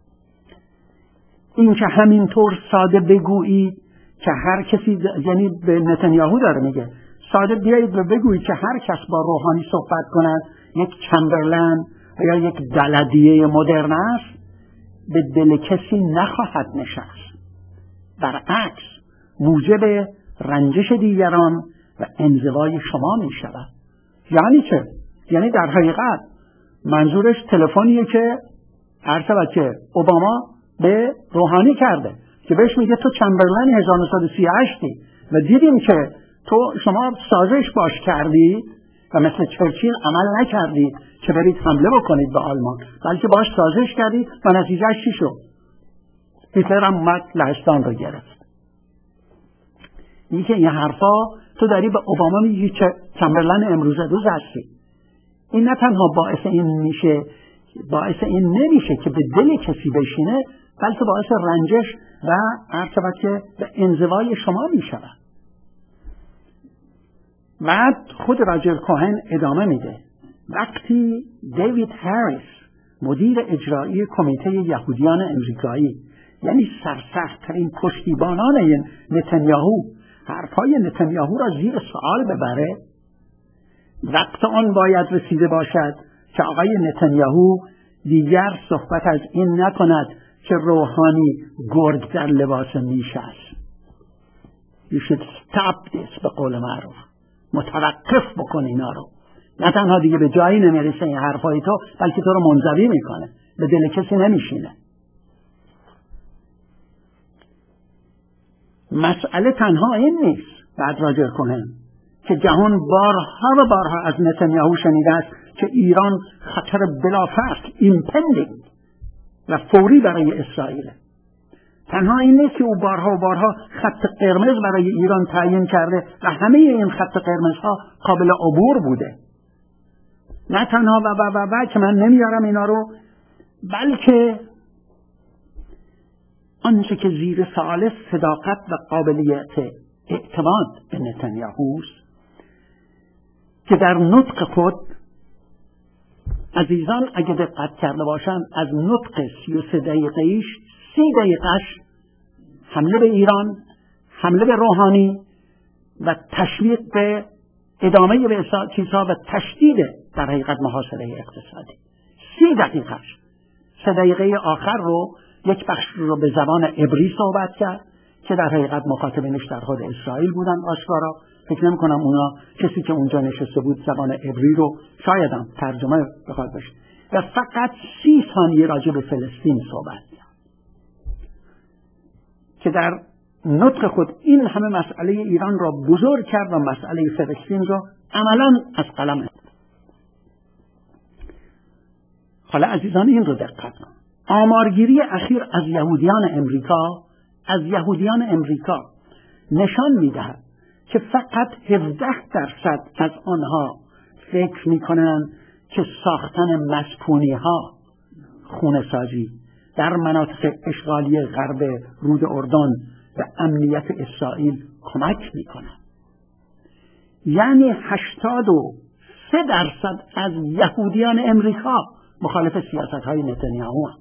این که همینطور ساده بگویی که هر کسی، یعنی به نتانیاهو داره میگه ساده بیایید و بگویید که هر کس با روحانی صحبت کند یک چمبرلن یا یک دلدیه مدرن است، به دل کسی نخواهد نشست، برعکس موجب رنجش دیگران و انزوای شما می شود. یعنی چه؟ یعنی در حقیقت منظورش تلفنیه که هر شود که اوباما به روحانی کرده که بهش میگه تو چمبرلن هزار و نهصد و سی و هشت و دیدیم که تو شما سازش باش کردی و مثل چرچیل عمل نکردی که برید حمله بکنید به آلمان، بلکه باش سازش کردی و نتیجهش چی شد؟ هیتلر هم اومد لهستان رو گرفت. میگه که این حرفا تو داری به اوباما میگی که چمبرلن امروز روز هستی. این نه تنها باعث این میشه باعث این نمیشه که به دل کسی بشینه، بلکه باعث رنجش و عرض که به انزوای شما میشه. بعد خود راجر کوهن ادامه میده. وقتی دیوید هریس مدیر اجرایی کمیته یهودیان امریکایی، یعنی سرسخت‌ترین پشتیبانان نتانیاهو، حرفهای نتانیاهو را زیر سوال ببره، وقت آن باید رسیده باشد که آقای نتانیاهو دیگر صحبت از این نکند که روحانی گرگ در لباس میش است. You should stop this، به قول معروف متوقف بکن اینا رو. نه تنها دیگه به جایی نمیرسه این حرفای تو، بلکه تو رو منزوی میکنه، به دل کسی نمیشینه. مسئله تنها این نیست، بعد راجر کنه که جهان بارها و بارها از نتانیاهو شنیده است که ایران خطر بلافاصله ایمپندینگ و فوری برای اسرائیل. تنها این نیست که او بارها و بارها خط قرمز برای ایران تعیین کرده و همه این خط قرمزها قابل عبور بوده. نه تنها و و و و که من نمیارم اینا رو، بلکه آنچه که زیر سوال صداقت و قابلیت اعتماد به نتانیاهوست که در نطق خود، عزیزان اگه دقت کرده باشند، از نطق سی و سه دقیقه‌ایش سی دقیقه‌اش حمله به ایران، حمله به روحانی و تشویق به ادامه به چیزها و تشدید در حقیقت محاصره اقتصادی. سی دقیقه‌اش. سه دقیقه آخر رو یک بخش رو به زبان عبری صحبت کرد که در حقیقت مخاطبینش در خود اسرائیل بودن آشکارا. فکر نمی کنم اونا کسی که اونجا نشسته بود زبان عبری رو شاید هم ترجمه بخواد باشه، و فقط سی ثانیه راجع به فلسطین صحبت کرد که در نطق خود این همه مسئله ایران را بزرگ کرد و مسئله فلسطین را عملاً از قلم. حالا عزیزان این رو دقت کن. آمارگیری اخیر از یهودیان امریکا از یهودیان امریکا نشان می‌دهد که فقط هفده درصد از آنها فکر می‌کنند که ساختن مسکونی‌ها، خونه‌سازی در مناطق اشغالی غرب رود اردن به امنیت اسرائیل کمک می‌کند. یعنی هشتاد و سه درصد از یهودیان امریکا مخالف سیاست‌های نتانیاهو هستند.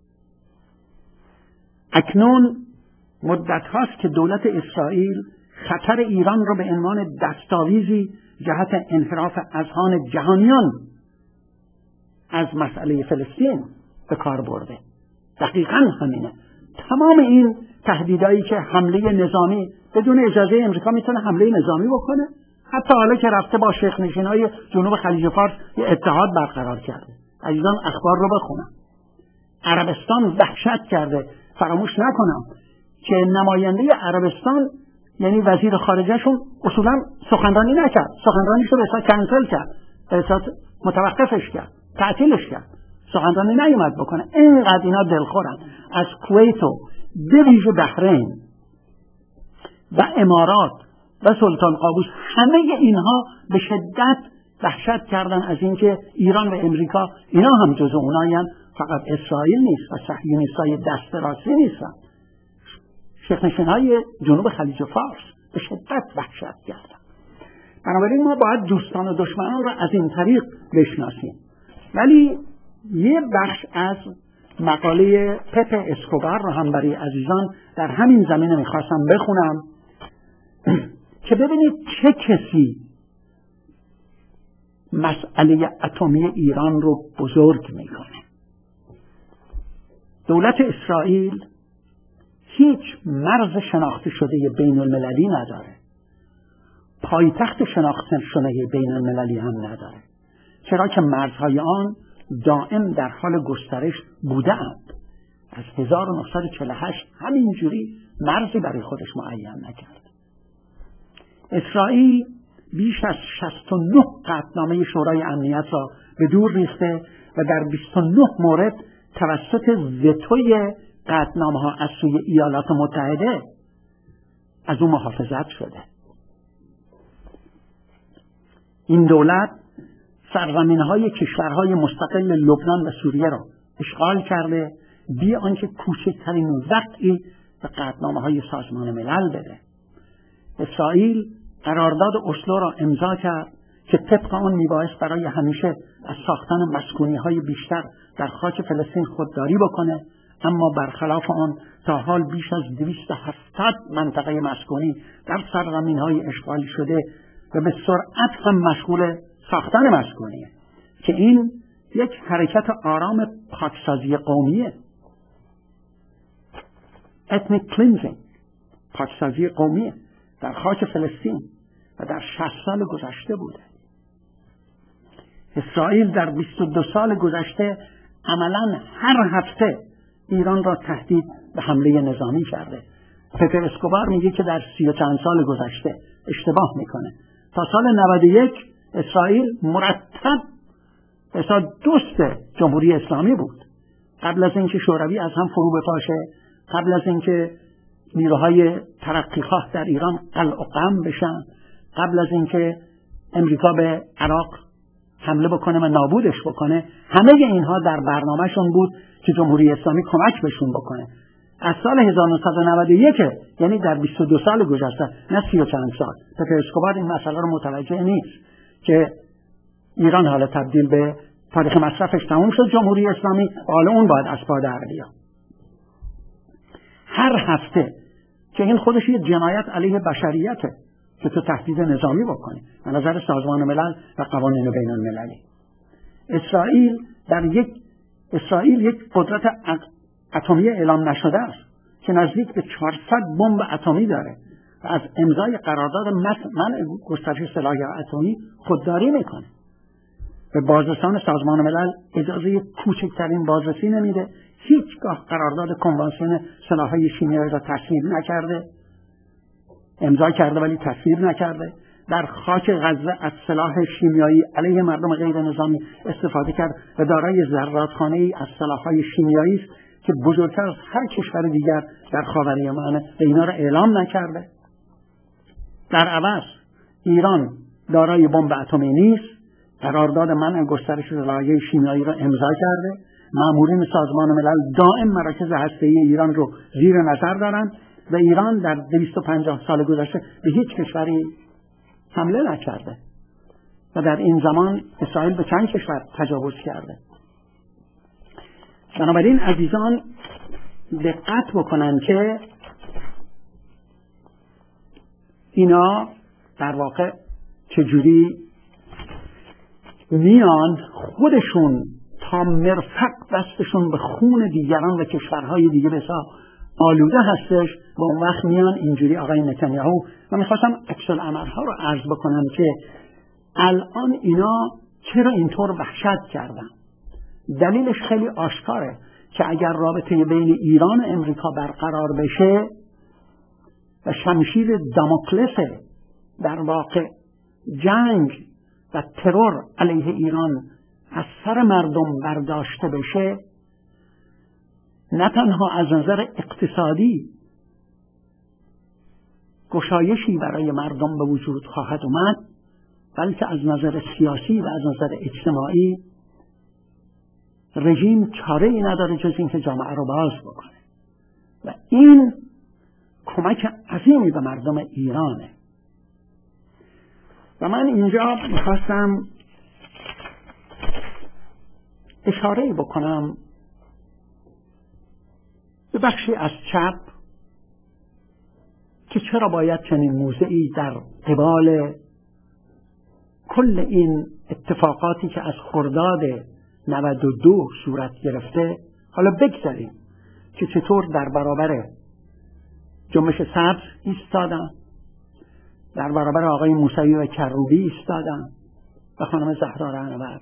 اکنون مدت هاست که دولت اسرائیل خطر ایران را به عنوان دستاویزی جهت انحراف اذهان جهانیان از مسئله فلسطین به کار برده. دقیقاً همینه. تمام این تهدیدایی که حمله نظامی بدون اجازه امریکا میتونه حمله نظامی بکنه، حتی حالا که رفته با شیخ نشینای جنوب خلیج فارس یه اتحاد برقرار کرده. عزیزان اخبار رو بخونم. عربستان وحشت کرده. فراموش نکنم که نماینده عربستان یعنی وزیر خارجهشون اصولا سخنرانی نکرد، سخنرانیش رو به اصلا کنسل کرد، به اصلا متوقفش کرد، تعطیلش کرد، سخنرانی نیومد بکنه. اینقدر اینا دلخورن. از کویت و به ویژه بحرین و امارات و سلطان قابوس، همه اینها به شدت وحشت کردن از اینکه ایران و امریکا اینا هم جزء اونایین، فقط اسرائیل نیست و صهیونیستای دست راستی نیستن. شیخ نشین‌های جنوب خلیج فارس به شدت وحشت کردن. بنابراین ما باید دوستان و دشمنان را از این طریق بشناسیم. ولی یه بخش از مقاله پپ اسکوبار رو هم برای عزیزان در همین زمینه میخواستم بخونم که ببینید چه کسی مسئله اتمی ایران رو بزرگ میکنه. دولت اسرائیل هیچ مرز شناخته شده بین المللی نداره، پایتخت شناخته شده بین المللی هم نداره، چرا که مرزهای آن دائم در حال گسترش بوده اند. از هزار و نهصد و چهل و هشت همینجوری مرزی برای خودش معین نکرد. اسرائیل بیش از شصت و نه قطعنامه شورای امنیت را به دور ریخته و در بیست و نه مورد توسط وتوی قطعنامه ها از سوی ایالات متحده از اون محافظت شده. این دولت سرزمین‌های کشورهای مستقل لبنان و سوریه را اشغال کرده بی آنکه کوچکترین وقعی به قطعنامه‌های سازمان ملل بده. اسرائیل قرارداد اسلو را امضا کرد که طبق آن میبایست برای همیشه از ساختن مسکونی‌های بیشتر در خاک فلسطین خودداری بکنه، اما برخلاف آن تا حال بیش از دویست و هفتاد منطقه مسکونی در سرزمین‌های اشغالی شده و به سرعت هم مشغول ساختن مسکونیه که این یک حرکت آرام پاکسازی قومیه. ethnic cleansing، پاکسازی قومیه در خاک فلسطین و در شصت سال گذشته بوده. اسرائیل در بیست و دو سال گذشته عملاً هر هفته ایران را تهدید به حمله نظامی کرده. پتر اسکوبار میگه که در سی و چند سال گذشته اشتباه میکنه. تا سال نود و یک اسرائیل مرتب حساب دوست جمهوری اسلامی بود. قبل از اینکه شوروی از هم فرو بپاشه، قبل از اینکه نیروهای ترقیخواه در ایران قلع و قم بشن، قبل از اینکه امریکا به عراق حمله بکنه و نابودش بکنه، همه اینها در برنامهشون بود که جمهوری اسلامی کمک بهشون بکنه. از سال هزار و نهصد و نود و یک، یعنی در بیست و دو سال گذشته، نه سی و چند سال، پتر اسکوبار این مسئله رو متوجه نیست که ایران حالا تبدیل به تاریخ مصرفش تموم شد، جمهوری اسلامی حالا اون باید از پا در بیاد. هر هفته که این خودش یه جنایت علیه بشریته که تو تهدید نظامی بکنی از نظر سازمان ملل و قوانین بین المللی. اسرائیل در یک اسرائیل یک قدرت اتمی اعلام نشده است که نزدیک به چهارصد بمب اتمی داره و از امضای قرارداد منع گسترش سلاح اتمی خودداری میکنه. به بازرسان سازمان ملل اجازه کوچکترین بازرسی نمیده. هیچگاه قرارداد کنوانسیون سلاح‌های شیمیایی را تصویب نکرده. امضا کرده ولی تصویب نکرده. در خاک غزه از سلاح شیمیایی علیه مردم غیر نظامی استفاده کرد و دارای ذراتخانه‌ای از سلاح‌های شیمیایی است که بزرگتر از هر کشور دیگر در خاورمیانه و اینا را اعلام نکرده. در عوض ایران دارای بمب اتمی نیست، قرارداد منع گسترش سلاح‌های شیمیایی را امضا کرده. مامورین سازمان ملل دائم مراکز هسته‌ای ایران رو زیر نظر دارند و ایران در دویست و پنجاه سال گذشته به هیچ کشوری حمله نکرده و در این زمان اسرائیل به چند کشور تجاوز کرده. بنابراین عزیزان دقت بکنن که اینا در واقع چجوری میان خودشون تا مرفق دستشون به خون دیگران و کشورهای دیگه بسا آلوده هستش و اون وقت میان اینجوری آقای نتانیاهو. من میخواستم عکس العمل‌ها رو عرض بکنم که الان اینا چرا اینطور وحشت کردن. دلیلش خیلی آشکاره که اگر رابطه بین ایران و امریکا برقرار بشه و شمشیر داموکلس در واقع جنگ و ترور علیه ایران از سر مردم برداشته بشه، نه تنها از نظر اقتصادی گشایشی برای مردم به وجود خواهد اومد، بلکه از نظر سیاسی و از نظر اجتماعی رژیم چاره‌ای نداره جز اینکه جامعه رو باز بکنه و این کمک عظیمی به مردم ایرانه. و من اینجا میخواستم اشاره‌ای بکنم به بخشی از چپ که چرا باید چنین موضعی در قبال کل این اتفاقاتی که از خرداد نود و دو صورت گرفته، حالا بگذاریم که چطور در برابر جنبش سبز ایستادن، در برابر آقای موسوی و کروبی ایستادن و خانم زهرا رهنورد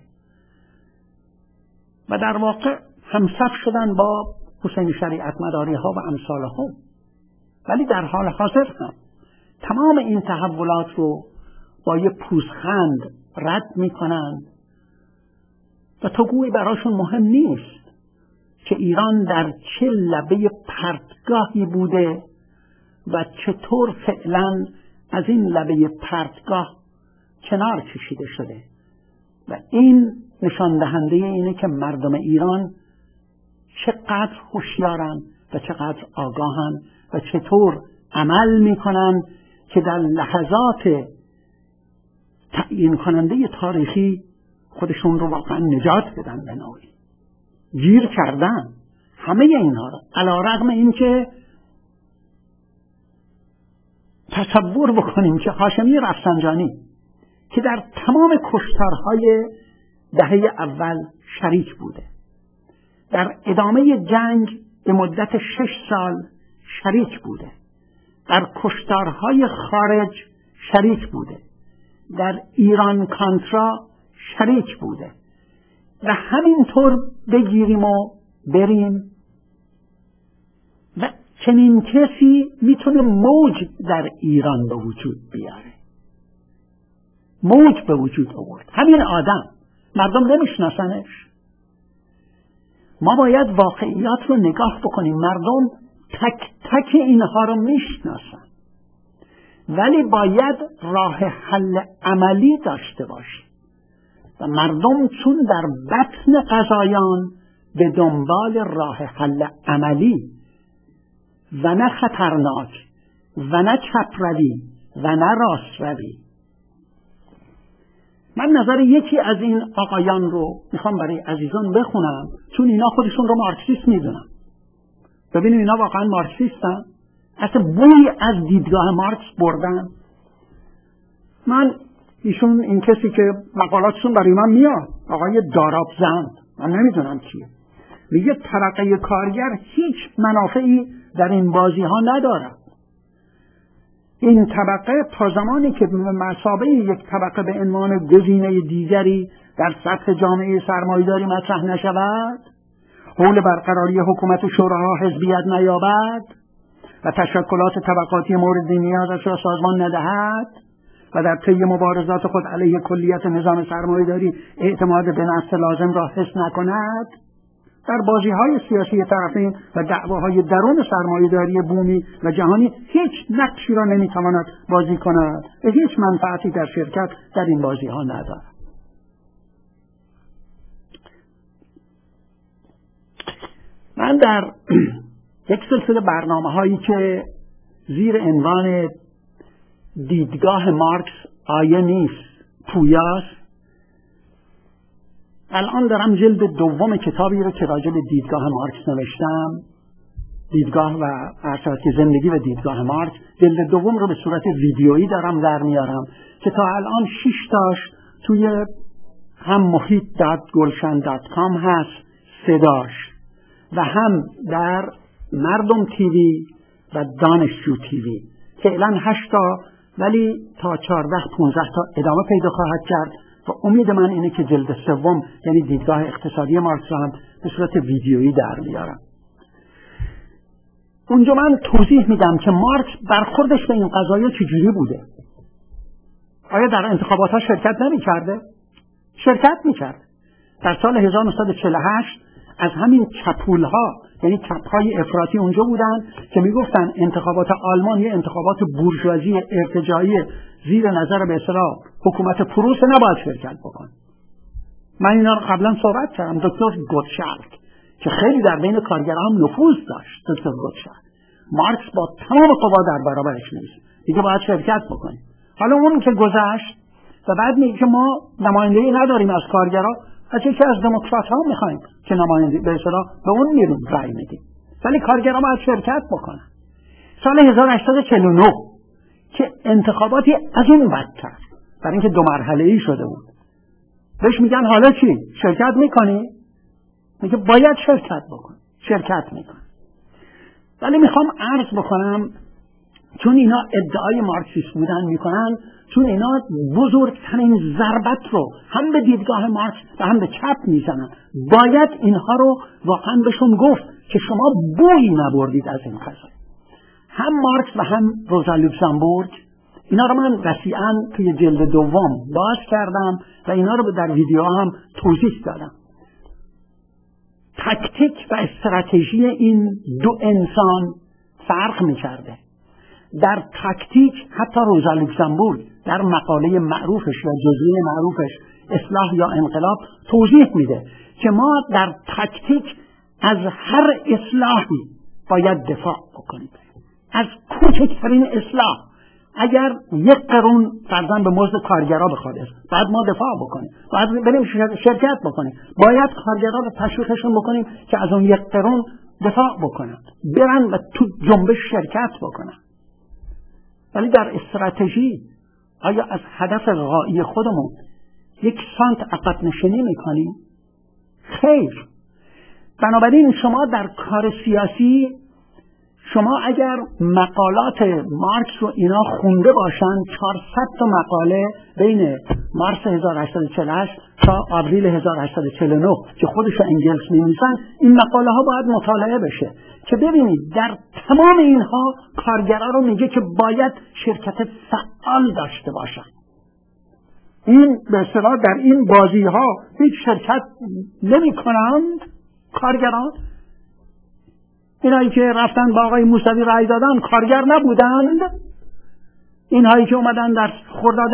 و در واقع همصف شدن با حسین شریعتمداری ها و امثال هم. ولی در حال حاضر هم تمام این تحولات رو با یه پوزخند رد میکنن و تا گویی براشون مهم نیست که ایران در چه لبه پرتگاهی بوده و چطور فعلا از این لبه پرتگاه کنار کشیده شده. و این نشان دهنده اینه که مردم ایران چقدر هوشیارن و چقدر آگاهن و چطور عمل میکنن که در لحظات تعیین کننده تاریخی خودشون رو واقعا نجات بدن. به نوعی گیر کردن همه اینها رو، علی‌رغم این که تصور بکنیم که هاشمی رفسنجانی که در تمام کشتارهای دهه اول شریک بوده، در ادامه جنگ به مدت شش سال شریک بوده، در کشتارهای خارج شریک بوده، در ایران کانترا شریک بوده و همینطور بگیریم و بریم و چنین کسی میتونه موج در ایران به وجود بیاره. موج به وجود آورد همین آدم. مردم نمیشناسنش. ما باید واقعیات رو نگاه بکنیم. مردم تک تک اینها رو میشناسن، ولی باید راه حل عملی داشته باشیم و مردم چون در بطن قضایان به دنبال راه حل عملی و نه خطرناک و نه چپروی و نه راستروی. من نظر یکی از این آقایان رو میخوام برای عزیزان بخونم، چون اینا خودشون رو مارکسیست میدونن. ببینید اینا واقعا مارکسیستن، اصلا بوی از دیدگاه مارکس بردن. من ایشون این کسی که مقالاتشون برای من میاد، آقای دارابزند، من نمیدونم کیه، میگه طبقه کارگر هیچ منافعی در این بازی ها ندارد. این طبقه تا زمانی که به مثابه یک طبقه به عنوان گزینه دیگری در سطح جامعه سرمایه‌داری مطرح نشود، حول برقراری حکومت شوراها حزبیت نیابد و تشکلات طبقاتی مورد نیازش را سازمان ندهد و در طی مبارزات خود علیه کلیت نظام سرمایه‌داری اعتماد به نفس لازم را حس نکند، در بازی‌های سیاسی طرفین و دعواهای درون سرمایه‌داری بومی و جهانی هیچ نقشی را نمی‌تواند بازی کند و هیچ منفعتی در شرکت در این بازی‌ها ندارد. من در یک سلسله برنامه‌هایی که زیر عنوان دیدگاه مارکس آیه نیست پویاست، الان دارم جلد دوم کتابی رو که راجع به دیدگاه مارکس نوشتم، دیدگاه و ارشادی زندگی و دیدگاه مارکس، جلد دوم رو به صورت ویدیویی دارم در میارم که تا الان شش تاش توی هم محیط دات گلشن دات کام هست صداش و هم در مردم تیوی و دانشجو تیوی. فعلا هشت تا، ولی تا چهارده پونزده تا ادامه پیدا خواهد کرد و امید من اینه که جلد سوم یعنی دیدگاه اقتصادی مارکس رو هم به صورت ویدیویی در میارم. اونجا من توضیح میدم که مارکس برخوردش به این قضايا چجوری بوده. آیا در انتخابات ها شرکت نمی کرده؟ شرکت می کرد. در سال هزار و نهصد و چهل و هشت از همین چپول ها یعنی چپ های افراطی اونجا بودن که می گفتن انتخابات آلمان یه انتخابات بورژوازی ارتجاعی زیر نظر به اصطلاح حکومت پروس نباید شرکت بکن. من اینا رو قبلا صحبت کردم. دکتر گوتشالک که خیلی در بین کارگران نفوذ داشت، دکتر گوتشالک، مارکس با تمام قوا در برابرش نیست، دیگه باید شرکت بکنیم. حالا اون که گذشت و بعد میگه که ما نمایندگی نداریم از کارگران، از یکی از دموکرات ها میخوایم که نمایندگی به اصطلاح به اون میریم رأی میدیم، ولی کارگران باید شرکت بکنن. سال هزار و هشتصد و چهل و نه که انتخاباتی از این بدتر برای اینکه دو مرحله‌ای شده بود، بهش میگن حالا چی؟ شرکت میکنی؟ میگه باید شرکت بکن. شرکت میکن. ولی میخوام عرض بکنم چون اینا ادعای مارکسیست بودن میکنن، چون اینا بزرگترین ضربت رو هم به دیدگاه مارکس و هم به چپ میزنن، باید اینها رو واقعا بهشون گفت که شما بویی نبردید از این قضیه. هم مارکس و هم روزا لوکسامبورگ اینا رو من وسیعاً توی جلد دوم باز کردم و اینا رو در ویدیو هم توضیح دادم. تکتیک و استراتژی این دو انسان فرق می‌کرده. در تاکتیک حتی روزا لوکزامبورگ در مقاله معروفش و جزوه معروفش اصلاح یا انقلاب توضیح میده که ما در تاکتیک از هر اصلاحی باید دفاع بکنیم، از کوچکترین اصلاح. اگر یک قرون فرضاً به مزد کارگرها بخواد بعد ما دفاع بکنیم، باید بریم شرکت بکنیم، باید کارگرها رو تشویقشون بکنیم که از اون یک قرون دفاع بکنن، برن و تو جنبش شرکت بکنن. ولی در استراتژی آیا از هدف غایی خودمون یک سانت عقب نشینی میکنیم؟ خیر. بنابراین شما در کار سیاسی، شما اگر مقالات مارکس و اینا خونده باشن، چهارصد تا مقاله بین مارس هزار و هشتصد و چهل و هشت تا آوریل هزار و هشتصد و چهل و نه که خودش انگلس می‌نویسن، این مقاله ها باید مطالعه بشه که ببینید در تمام اینها کارگرا رو میگه که باید شرکت فعال داشته باشن. این به اصطلاح در این بازی ها هیچ شرکت نمی کنند کارگران. اینهایی که رفتن با آقای موسوی رای دادن کارگر نبودند؟ اینهایی که اومدن در خرداد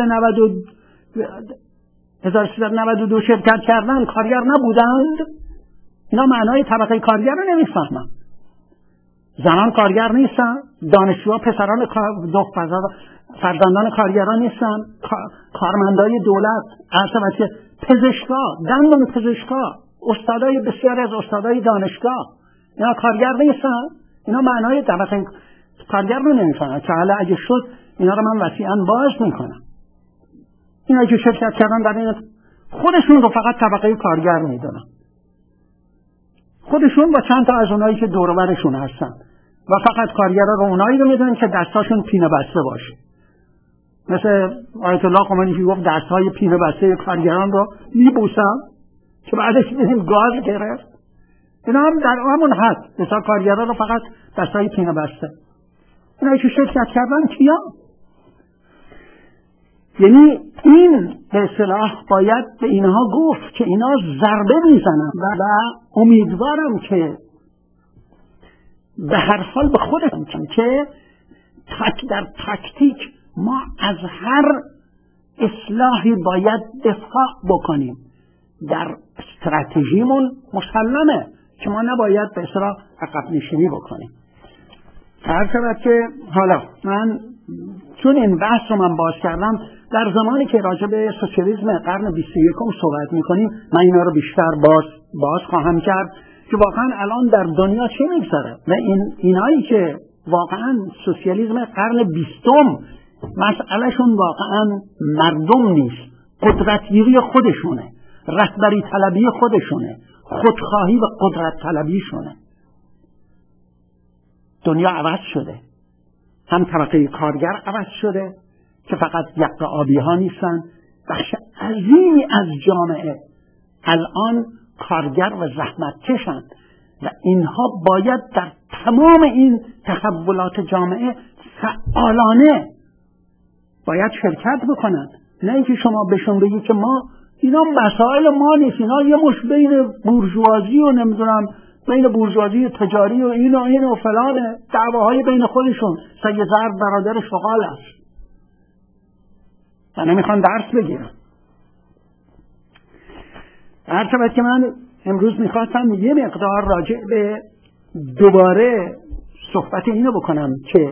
هزار و سیصد و نود و دو شرکت کردن کارگر نبودند؟ اینا معنای طبقه کارگر رو نمیفهمن. زنان کارگر نیستن، دانشجوها پسران فرزندان کارگران نیستن، کارمندای دولت، عرض پزشکا، دندان پزشکا، استادای بسیار از استادای دانشگاه، اینا کارگر نیستن. اینا معنای طبقه کارگر رو نمیفهمن که حالا اگه شد اینا رو من وسیعاً باز میکنم. اینا که شرکت کردن در این خودشون رو فقط طبقه کارگر میدونن، خودشون با چند تا از اونایی که دور و برشون هستن، و فقط کارگرا رو اونایی رو میدونن که دستاشون پینه بسته باشه. مثل آیت الله خمینی که گفت دستهای پینه بسته کارگران رو میبوسن که بعدش میدیم گاز گرفت. اینا هم در همون حد مثلا کارگرا رو فقط دستهای پینه بسته. اینا که شرکت کردن کیا؟ یعنی این به اصطلاح باید به اینها گفت که اینا ضربه میزنن و امیدوارم که به هر حال به خودم که تک در تکتیک ما از هر اصلاحی باید دفاع بکنیم. در استراتژیمون مسلمه که ما نباید به اصطلاح عقب نشینی بکنیم. هر شود که حالا من چون این بحث رو من باز کردم، در زمانی که راجع به سوسیالیسم قرن بیست و یکم صحبت میکنیم من اینا رو بیشتر باز باز خواهم کرد که واقعا الان در دنیا چه میگذره و این اینایی که واقعا سوسیالیسم قرن بیستم مسئلهشون واقعا مردم نیست، قدرتگیری خودشونه، رهبری طلبی خودشونه، خودخواهی و قدرت طلبیشونه. دنیا عوض شده، هم طبقه کارگر عوض شده که فقط یقه آبی ها نیستن، بخش عظیمی از جامعه الان کارگر و زحمت کشند و اینها باید در تمام این تحولات جامعه فعالانه باید شرکت بکنند. نه اینکه شما بهشون بگید که ما اینا مسائل ما نیست، اینا یه مش بین بورژوازی و نمیدونم بین بورژوازی تجاری و این و این و فلانه، دعواهای بین خودشون. سید زرد برادر شغال است و نمیخوان درس بگیرن. هر شبت که من امروز میخواستم یه مقدار راجع به دوباره صحبت اینو بکنم که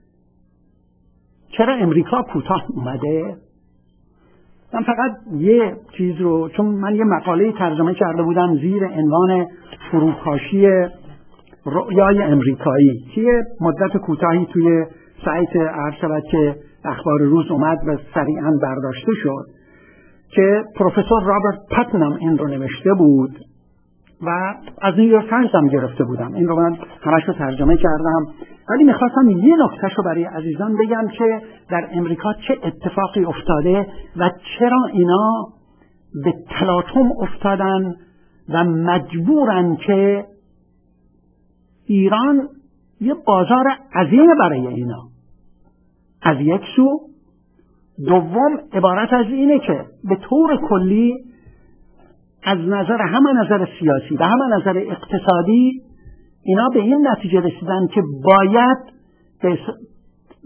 چرا امریکا کوتاه اومده. من فقط یه چیز رو، چون من یه مقاله ترجمه کرده بودم زیر عنوان فروپاشی رؤیای امریکایی که یه مدت کوتاهی توی سایت عرض که اخبار روز اومد و سریعا برداشته شد که پروفسور رابرت پتنام این رو نوشته بود و از نیویورک تایمز هم گرفته بودم. این رو من همش رو ترجمه کردم، ولی میخواستم یه نکته رو برای عزیزان بگم که در امریکا چه اتفاقی افتاده و چرا اینا به تلاطم افتادن و مجبورن که ایران یه بازار عظیم برای اینا از یک سو، دوم عبارت از اینه که به طور کلی از نظر همه نظر سیاسی و همه نظر اقتصادی اینا به این نتیجه رسیدن که باید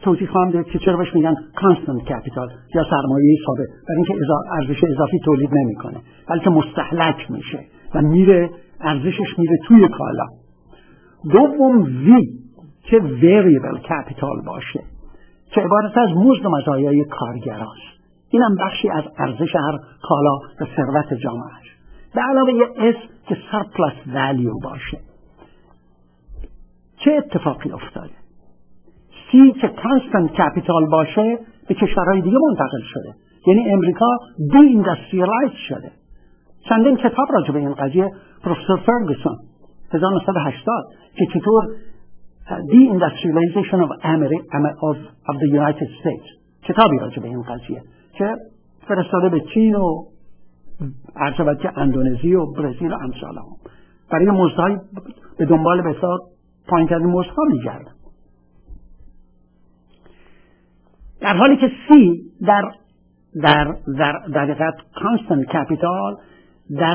توضیح خواهم داد که چرا بهش میگن کانستنت کپیتال یا سرمایه ثابت، برای اینکه ارزش اضافی تولید نمیکنه بلکه مستهلک میشه و میره ارزشش میره توی کالا. دوم وی که وریبل کپیتال باشه که عبارت از مزد و مزایای کارگراست، اینم بخشی از ارزش هر کالا و ثروت جامعه است. به علاوه یه اس که سرپلس ولیو باشه. چه اتفاقی افتاده؟ سی که کانستنت کپیتال باشه به کشورهای دیگه منتقل شده، یعنی امریکا دی اینداستریالایز شده. چندین کتاب راجع به این قضیه پروفسور فرگوسون هزار و نهصد و هشتاد که چطور دی اینداستریالیزیشن of of of the United States کتابی راجع به این قضیه که فرستاده به چین و عرض که اندونزی و برزیل و امثال هم برای مزدهای به دنبال بسیار پایین ترین مزدها میگردن، در حالی که سی در در در در حقیقت کانستنت کپیتال در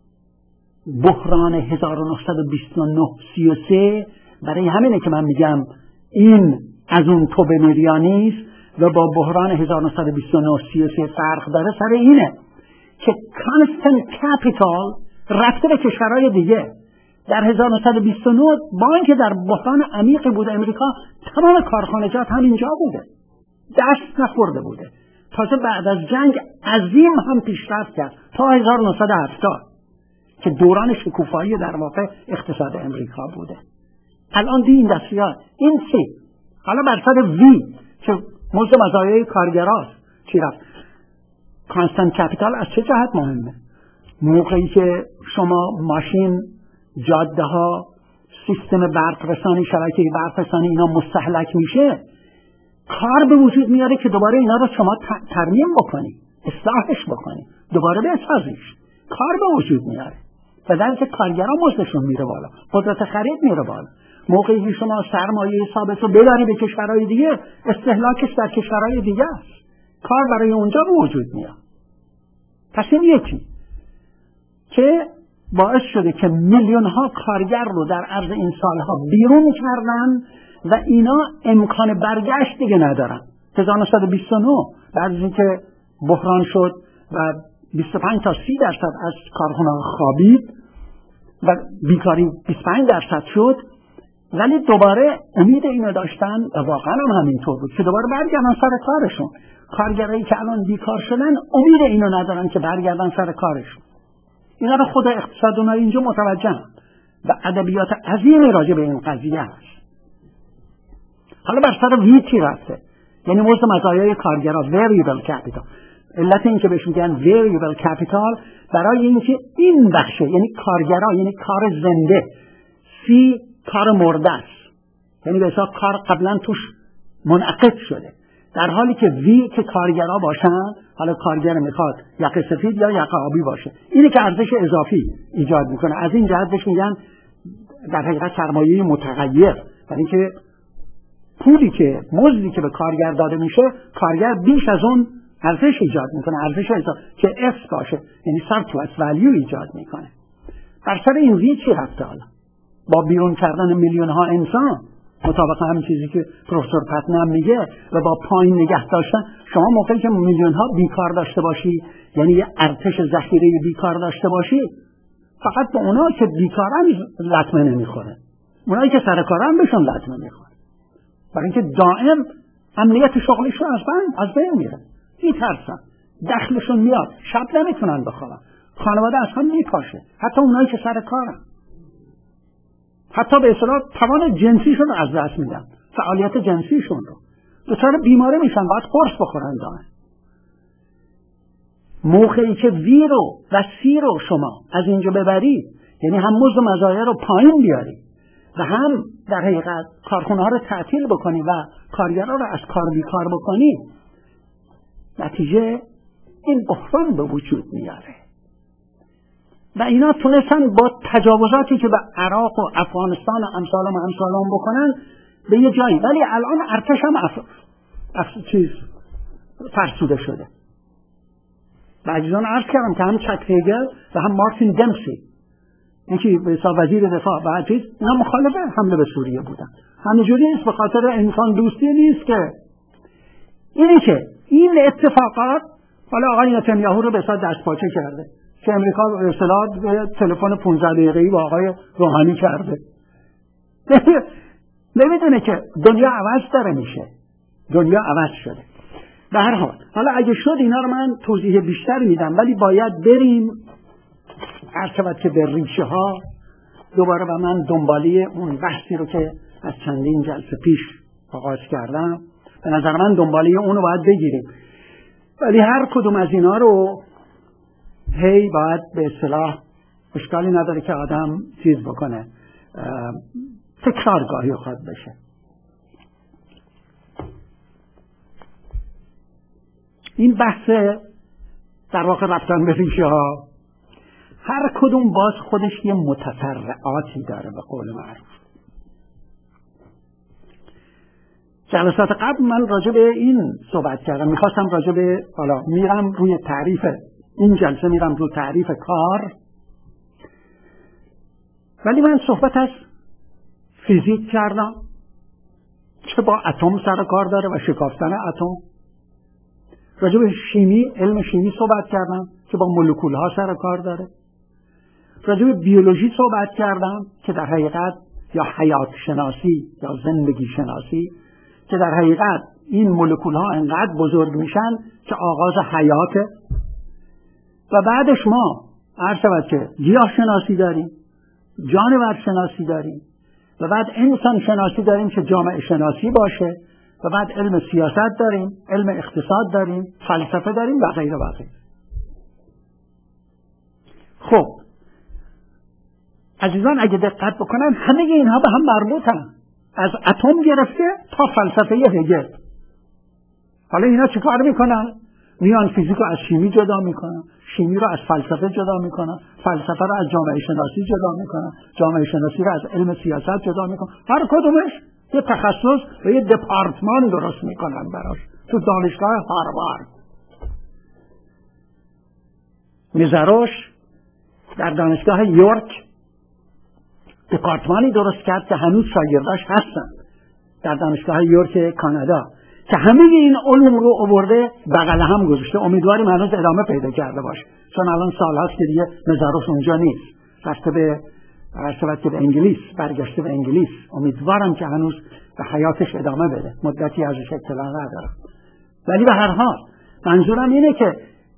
بحران هزار و نهصد و بیست و نه سی و سه برای همینه که من میگم این از اون تو به میلیانیست و با بحران هزار و نهصد و بیست و نه سی و سه فرق داره سر اینه که کانستنت کپیتال رفته به کشورهای دیگه. در هزار و نهصد و بیست و نه با اینکه در بحران عمیقی بود امریکا تمام کارخانجات همینجا بوده، دست نخورده بوده، تازه بعد از جنگ عظیم هم پیشرفت کرد تا هزار و نهصد و هفتاد که دوران شکوفایی در واقع اقتصاد امریکا بوده. الان دی اینداستریال این چی؟ حالا بر سر وی که مزد مزایای کارگراست چی رفت؟ کانستنت کپیتال از چه جهت مهمه؟ موقعی که شما ماشین، جاده ها، سیستم برق رسانی، شبکه برق رسانی اینا مستهلک میشه، کار به وجود میاره که دوباره اینا رو شما ترمیم بکنی، اصلاحش بکنی، دوباره بسازیش، کار به وجود میاره و در که کارگران مزدشون میره بالا، قدرت خرید میره بالا. موقعی که شما سرمایه ثابت رو ببری به کشورهای دیگه، استهلاکش در کشورهای دیگه است، کار برای اونجا به وجود میاد. پس این یکی که باعث شده که میلیون ها کارگر رو در عرض این سالها بیرون کردن و اینا امکان برگشت دیگه ندارن. هزار و نهصد و بیست و نه بعد از اینکه بحران شد و بیست و پنج تا سی درصد از کارخانه‌ها خوابید و بیکاری بیست و پنج درصد شد، ولی دوباره امید اینو داشتن و واقعا هم همینطور بود که دوباره برگردن سر کارشون. کارگرایی که الان بیکار شدن امید اینو ندارن که برگردن سر کارشون. اینا رو خود اقتصاد اونها اینجا متوجه و ادبیات عظیمی راجع به این قضیه هست. حالا بر سر وی چی رفته؟ یعنی مزد مزایای کارگرها variable capital. علت این که بهش میگن variable capital برای اینکه این بخشه، یعنی کارگرها، یعنی کار زنده، سی کار مرده است، یعنی به حساب کار قبلا توش منعقد شده، در حالی که وی که کارگرها باشن، حالا کارگر میخواد یقه سفید یا یقه آبی باشه، اینه که ارزش اضافی ایجاد میکنه. از این جهت بهش میگن در حقیقت سرمایه متغیر، برای اینکه پولی که مزدی که به کارگر داده میشه، کارگر بیش از اون ارزش ایجاد میکنه، ارزش اضافی که اس باشه، یعنی سرپلس ولیو ایجاد میکنه. بر سر این وی چی رفته؟ حالا با بیرون کردن میلیون ها انسان، مطابق همین چیزی که پروفسور پتنم میگه، و با پایین نگه داشتن، شما موقعی که میلیون ها بیکار داشته باشی، یعنی یه ارتش ذخیره بیکار داشته باشی، فقط به اونا که بیکارن لطمه نمیخوره، اونایی که سر کارن بهشون لطمه میخوره، برای اینکه دائم امنیت شغلشون از بین از بین میره، میترسن، دخلشون میاد، شب نمیتونن بخوابن، خانواده از هم میپاشه، حتی اونایی که سر کارن، حتی به اصطلاح توان جنسیشون رو از دست میدن، فعالیت جنسیشون رو، دچار بیماری میشن، باید قرص بخورن دائم. موقعی که وی رو و سی رو شما از اینجا ببرید، یعنی هم مزد و مزایا رو پایین بیاری و هم در حقیقت کارخونه ها رو تعطیل بکنی و کارگرها رو از کار بیکار بکنی، نتیجه این بحران به وجود میاره. و اینا تونستن با تجاوزاتی که به عراق و افغانستان و امثالهم و امثالهم بکنن به یه جایی، ولی الان ارتش هم اف... اف... چیز فرسوده شده. و اجزان عرض کردم که هم چک هیگل و هم مارتین دمسی، یکی به حساب وزیر دفاع و چیز، اینا مخالف حمله به سوریه بودن. همینجوری نیست، به خاطر انسان دوستی نیست که اینی که این اتفاقات حالا آقای نتانیاهو رو به حساب دست پاچه کرده که امریکا به اصطلاح تلفن پانزده دقیقه‌ای با آقای روحانی کرده. نمیدونه که دنیا عوض داره میشه، دنیا عوض شده. به هر حال حالا اگه شد اینا رو من توضیح بیشتر میدم، ولی باید بریم هر شود که به ریشه ها دوباره و من دنبالی اون بحثی رو که از چندین جلسه پیش آغاز کردم، به نظر من دنبالی اون رو باید بگیریم، ولی هر کدوم از اینا رو هی باید به اصطلاح اشکالی نداره که آدم چیز بکنه، تکرارگاهی خواهد بشه. این بحث در واقع رفتن به ریشه ها هر کدوم باز خودش یه متفرعاتی داره به قول معروف. جلسات قبل من راجع به این صحبت کردم، میخواستم راجع به حالا میرم روی تعریف این جلسه میرم روی تعریف کار، ولی من صحبت از فیزیک کردم چه با اتم سر کار داره و شکافتن اتم، راجع به شیمی علم شیمی صحبت کردم که با مولکول ها سر کار داره، راجع به بیولوژی صحبت کردم که در حقیقت یا حیات شناسی یا زندگی شناسی که در حقیقت این مولکول ها انقدر بزرگ میشن که آغاز حیاته، و بعدش ما عرض شود که گیاه شناسی داریم، جانور شناسی داریم، و بعد انسان شناسی داریم که جامعه شناسی باشه، و بعد علم سیاست داریم، علم اقتصاد داریم، فلسفه داریم و غیره و غیره. خب عزیزان اگه دقت بکنن همه اینها به هم مربوطن، از اتم گرفته تا فلسفه هگل. حالا اینا چه کار میکنن؟ میان فیزیک رو از شیمی جدا میکنن، شیمی رو از فلسفه جدا میکنن، فلسفه رو از جامعه شناسی جدا میکنن، جامعه شناسی رو از علم سیاست جدا میکنن، هر کدومش یه تخصص و یه دپارتمان درست میکنن براش تو دانشگاه هاروارد. میزاروش در دانشگاه یورک دپارتمانی درست کرد که هنوز شاگرداش هستن در دانشگاه یورک کانادا که همه این علوم رو آورده بغل هم گذاشته. امیدواریم هنوز ادامه پیدا کرده باشه، چون الان سال هاست که دیگه میزاروش اونجا نیست، رفته به رفته به انگلیس، برگشته به انگلیس. امیدوارم که هنوز به حیاتش ادامه بده، مدتی ازش اطلاع ندارم. ولی به هر حال منظورم اینه که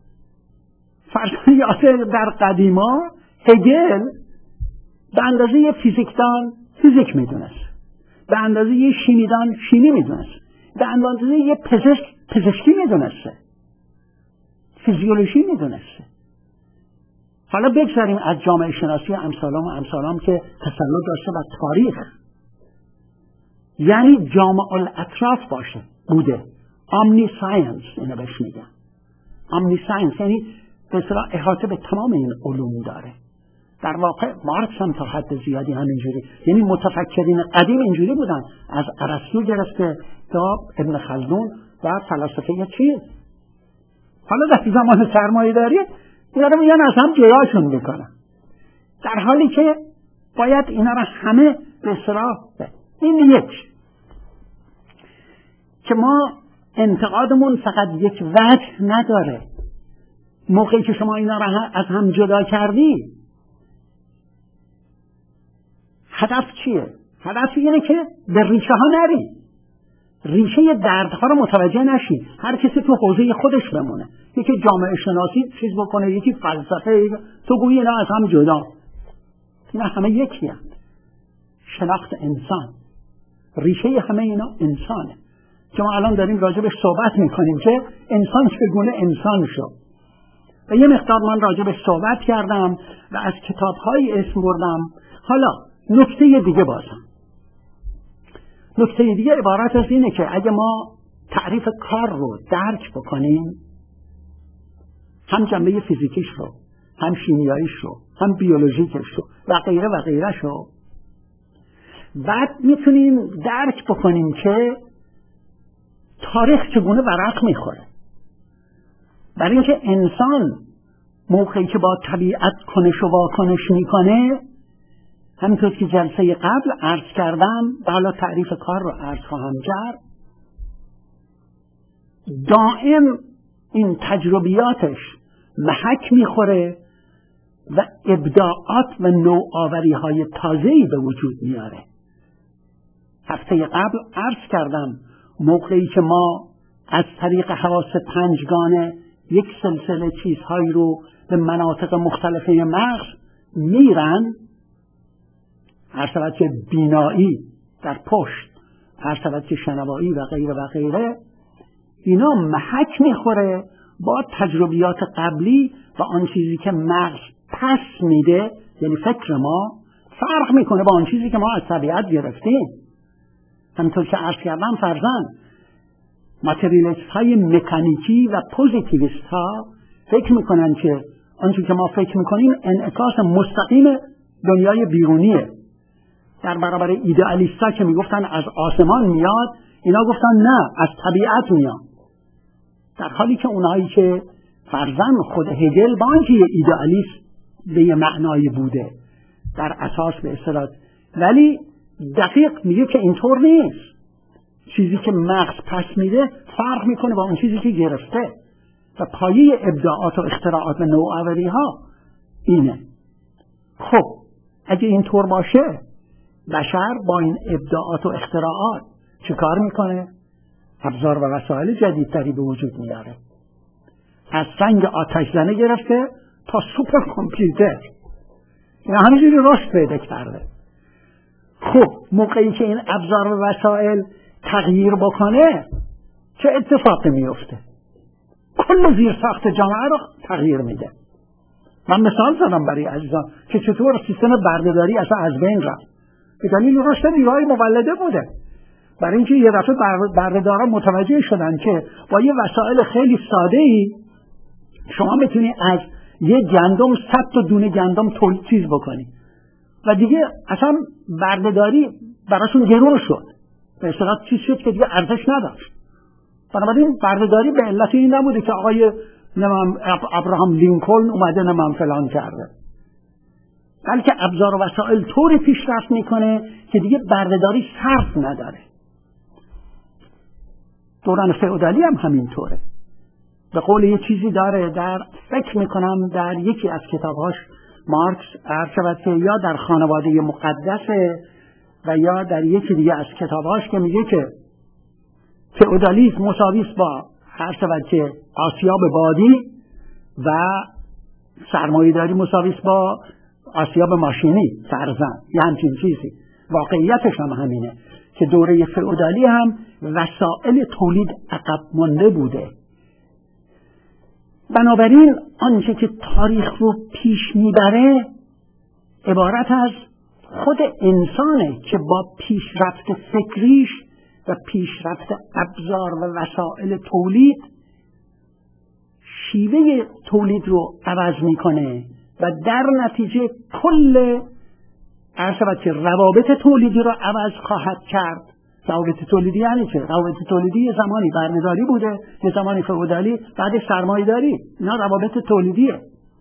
فرضیات در قدیما هگل به اندازه یه فیزیکدان فیزیک میدونست، به اندازه یه شیمیدان شیمی میدونست، به اندازه یه پزشک پزشکی میدونسته، فیزیولوژی میدونسته. حالا بگذاریم از جامعه شناسی امثالام و امثالام که تسلط داشته بر تاریخ، یعنی جامع الاطراف باشه بوده، آمنی ساینس اینو بهش میگن. آمنی ساینس یعنی به اصطلاح احاطه به تمام این علوم داره. در واقع مارکس هم تا حد زیادی همینجوری، یعنی متفکرین قدیم اینجوری بودن، از ارسطو گرفته تا ابن خلدون و فلاسفه چیز. حالا در زمان سرمایه داری اینا رو میگن از هم جداشون میکنن، در حالی که باید اینا رو همه به اصطلاح این یک که ما انتقادمون فقط یک وجه نداره. موقعی که شما اینا رو از هم جدا کردی هدف چیه؟ هدف اینه که به ریشه ها نری، ریشه دردها رو متوجه نشی، هر کسی تو حوزه خودش بمونه، یکی جامعه شناسی چیز بکنه، یکی فلسفه، تو گویی اینا از هم جدا. اینا همه یکی هست. شناخت انسان، ریشه همه اینا انسانه که ما الان داریم راجبش صحبت میکنیم که انسان چگونه انسان شد. و یه مقدار من راجبش صحبت کردم و از کتاب‌های اسم بردم. حالا نکته دیگه بازم نکته دیگه عبارت از اینه که اگه ما تعریف کار رو درک بکنیم، هم جنبه فیزیکیش رو، هم شیمیاییش رو، هم بیولوژیکش رو و غیره و غیرش رو، بعد میتونیم درک بکنیم که تاریخ چگونه ورق میخوره. برای اینکه انسان موقعی که با طبیعت کنش و واکنش میکنه همینطور که جلسه قبل عرض کردم و حالا تعریف کار رو عرض خواهم کرد، دائم این تجربیاتش محک میخوره و ابداعات و نوآوری های تازه‌ای به وجود میاره. هفته قبل عرض کردم موقعی که ما از طریق حواس پنجگانه یک سلسله چیزهایی رو به مناطق مختلفه مغز میرن، هر شود که بینایی در پشت، هر شود که شنوایی و غیره و غیره، اینا محک میخوره با تجربیات قبلی و آن چیزی که مغز پس میده، یعنی فکر ما فرق میکنه با آن چیزی که ما از طبیعت گرفتیم. همینطور که عرض کردم فرضاً ماتریالیست های مکانیکی و پوزیتیویست ها فکر میکنن که آنچه که ما فکر میکنیم انعکاس مستقیم دنیای بیرونیه. در برابر ایدئالیست ها که میگفتن از آسمان میاد، اینا گفتن نه، از طبیعت میاد. در حالی که اونایی که فرضاً خود هگل با آنکه یه ایدئالیست به یه معنایی بوده در اساس به اصطلاح، ولی دقیق میگه که اینطور نیست. چیزی که مغز پس میده فرق میکنه با اون چیزی که گرفته و پایه ابداعات و اختراعات و نوآوری ها اینه. خب اگه اینطور باشه، بشر با این ابداعات و اختراعات چه کار میکنه؟ ابزار و وسایل جدیدتری به وجود میاره، از سنگ آتش زنه گرفته تا سوپر کامپیوتر، این همینجوری رشد پیدا کرده. خب موقعی که این ابزار و وسایل تغییر بکنه چه اتفاقی میفته؟ کل زیر ساخت جامعه رو تغییر میده. من مثال زدم برای عزیزان که چطور سیستم بردهداری اصلا از بین رفت به دلیل رشد نیروهای مولده بوده. برای اینکه یه دفعه بردهدارا متوجه شدن که با یه وسایل خیلی ساده‌ای شما میتونی از یه گندم صد تا دونه گندم تولید چیز بکنی و دیگه اصلا بردهداری براشون گرون شد، به اصطلاح چیز شد که دیگه ارزش نداشت. بنابراین بردهداری به علت این نبوده که آقای نمام ابراهام لینکلن اومده نمام فلان کرده، بلکه ابزار و وسایل طوری پیشرفت میکنه که دیگه بردهداری صرف نداره. دوران فئودالی هم همینطوره. به قول یه چیزی داره، در فکر میکنم در یکی از کتابهاش مارکس عرض شود که یا در خانواده مقدسه و یا در یکی دیگه از کتابهاش که میگه که فئودالیسم مساویس با هر شود که آسیاب بادی و سرمایه‌داری مساویس با آسیاب ماشینی فرضاً، یه همچین چیزی. واقعیتش هم همینه که دوره فئودالی هم وسایل تولید عقب مانده بوده. بنابراین آنچه که تاریخ رو پیش میبره عبارت از خود انسانه که با پیشرفت فکریش و پیشرفت ابزار و وسایل تولید شیوه تولید رو عوض میکنه و در نتیجه کل عرض که روابط تولیدی رو عوض خواهد کرد. روابط تولیدی یعنی چه؟ روابط تولیدی یه زمانی بردهداری بوده، یه زمانی فئودالی، بعد سرمایه‌داری. اینا روابط تولیدیه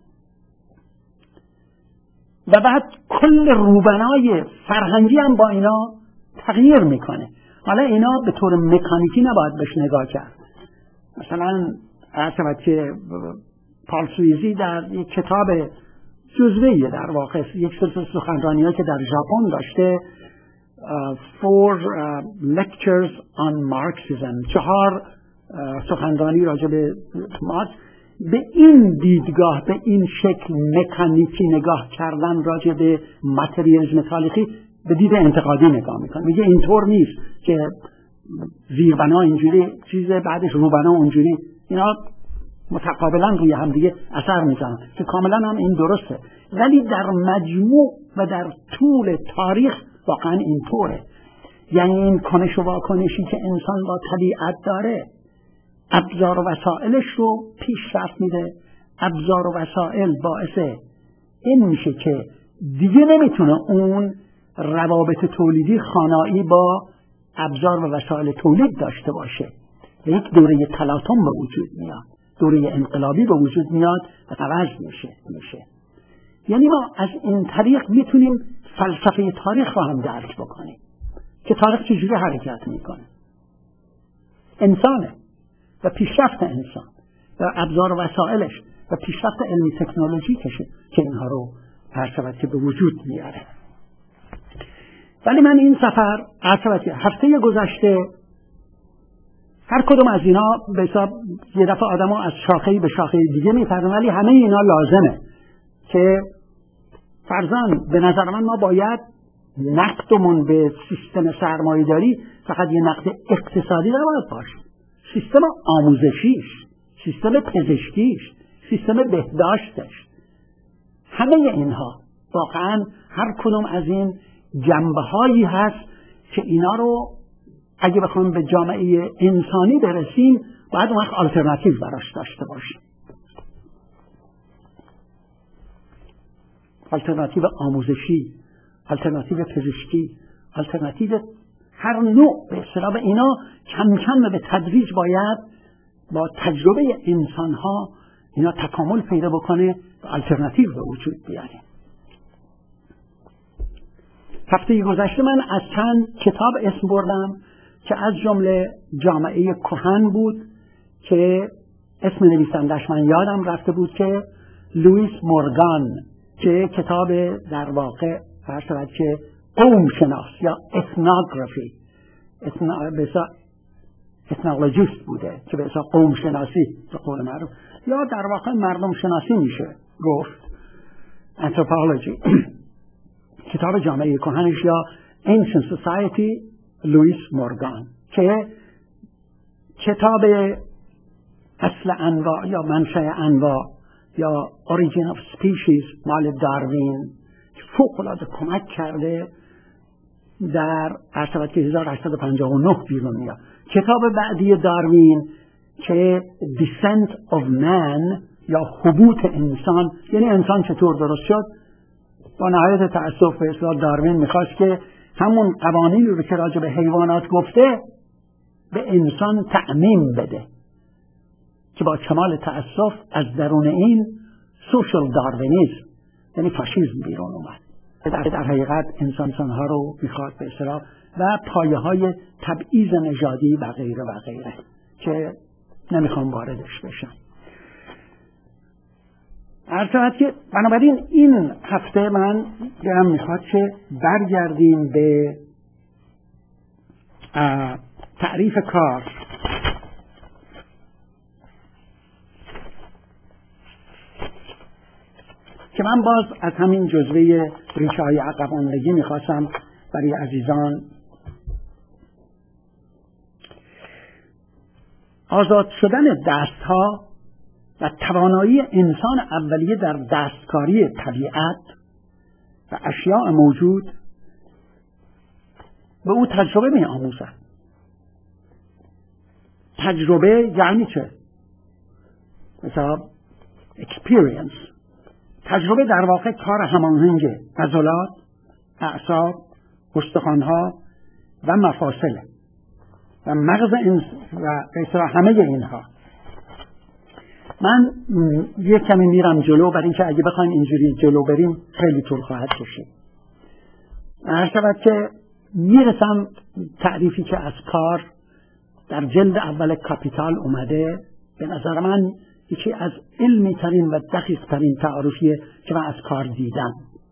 و بعد کل روبنای فرهنگی هم با اینا تغییر میکنه. حالا اینا به طور مکانیکی نباید بهش نگاه کرد. مثلا عرض که پال سویزی در یک کتاب جزوه‌ای در واقع یک سلسله سخنرانی‌ها که در ژاپن داشته، Uh, four uh, lectures on Marxism، چهار uh, سخنرانی راجع به مارکس، به این دیدگاه، به این شکل مکانیکی نگاه کردن راجع به ماتریالیسم تاریخی به دید انتقادی نگاه میکنه. میگه اینطور نیست که زیربنا اینجوری چیز بعدش روبنا اونجوری، اینا متقابلا روی هم دیگه اثر میزنن که کاملا هم این درسته، ولی در مجموع و در طول تاریخ واقعا اینطوره. یعنی این کنش و واکنشی که انسان با طبیعت داره ابزار و وسایلش رو پیشرفت میده. ابزار و وسایل باعث این میشه که دیگه نمیتونه اون روابط تولیدی خانایی با ابزار و وسایل تولید داشته باشه و یک دوره تلاطم به وجود میاد، دوره انقلابی به وجود میاد و عوض میشه میشه یعنی ما از این طریق میتونیم فلسفه تاریخ رو هم درک بکنیم که تاریخ چجوری حرکت میکنه. انسانه و پیشرفت انسان و ابزار و وسایلش و پیشرفت علمی تکنولوژی کشه که اینها رو هر شود که به وجود میاره. ولی من این سفر هر شود که هفته گذشته هر کدوم از اینا به حساب یه دفعه آدم ها از شاخه‌ای به شاخه دیگه میپرن، ولی همه اینا لازمه که فرضاً به نظر من ما باید نقدمون به سیستم سرمایه‌داری فقط یه نقد اقتصادی نباید باشه، سیستم آموزشیش، سیستم پزشکیش، سیستم بهداشتش، همه اینها واقعاً هر کدوم از این جنبه هایی هست که اینا رو اگه بخوام به جامعه انسانی برسیم باید اون وقت آلترناتیو براش داشته باشیم. آلترناتیو آموزشی، آلترناتیو پزشکی، آلترناتیو هر نوع به اصطلاح اینا کم کم به تدریج باید با تجربه انسانها اینا تکامل پیدا بکنه و آلترناتیو به وجود بیاریم. هفته گذشته من از چند کتاب اسم بردم که از جمله جامعه کهن بود که اسم نویسندش من یادم رفته بود که لوئیس مورگان، که کتاب در واقع فرض که قوم شناس یا اثنوگرافی اثنولوژیست بوده که به اصطلاح قوم شناسی به قول معروف یا در واقع مردم شناسی میشه گفت، انتروپولوژی. کتاب جامعه کهنش یا Ancient Society لوئیس مورگان که کتاب اصل انواع یا منشأ انواع یا Origin of Species مال داروین فوق العاده کمک کرده در ارتباط که هزار و هشتصد و پنجاه و نه بیرون میاد. کتاب بعدی داروین که Descent of Man یا هبوط انسان، یعنی انسان چطور درست شد، با نهایت تأسف به اصطلاح داروین میخواست که همون قوانینی رو که راجع به حیوانات گفته به انسان تعمیم بده که با کمال تأسف از درون این سوشال داروینیسم یعنی فاشیسم بیرون اومد. در, در حقیقت انسان انسانها رو میخواد به اصطلاح و پایه های تبعیض نژادی و غیره و غیره که نمیخوام واردش بشم. عرض که بنابراین این هفته من دلم میخواد که برگردیم به تعریف کار که من باز از همین جزوه ریشه های عقب‌ماندگی میخواستم برای عزیزان آزاد شدن دستها و توانایی انسان اولیه در دستکاری طبیعت و اشیاء موجود به او تجربه می آموزد. تجربه یعنی چه؟ مثلا experience. تجربه در واقع کار هماهنگ عضلات، اعصاب، استخوان‌ها و مفاصل و مغز و مثلا همه اینها. من یک کمی میرم جلو برای اینکه اگه بخوایم اینجوری جلو بریم خیلی طول خواهد کشید. هر شود که میرسم تعریفی که از کار در جلد اول کاپیتال اومده، به نظر من یکی از علمی ترین و دقیق ترین تعریفیه که من از کار دیدم.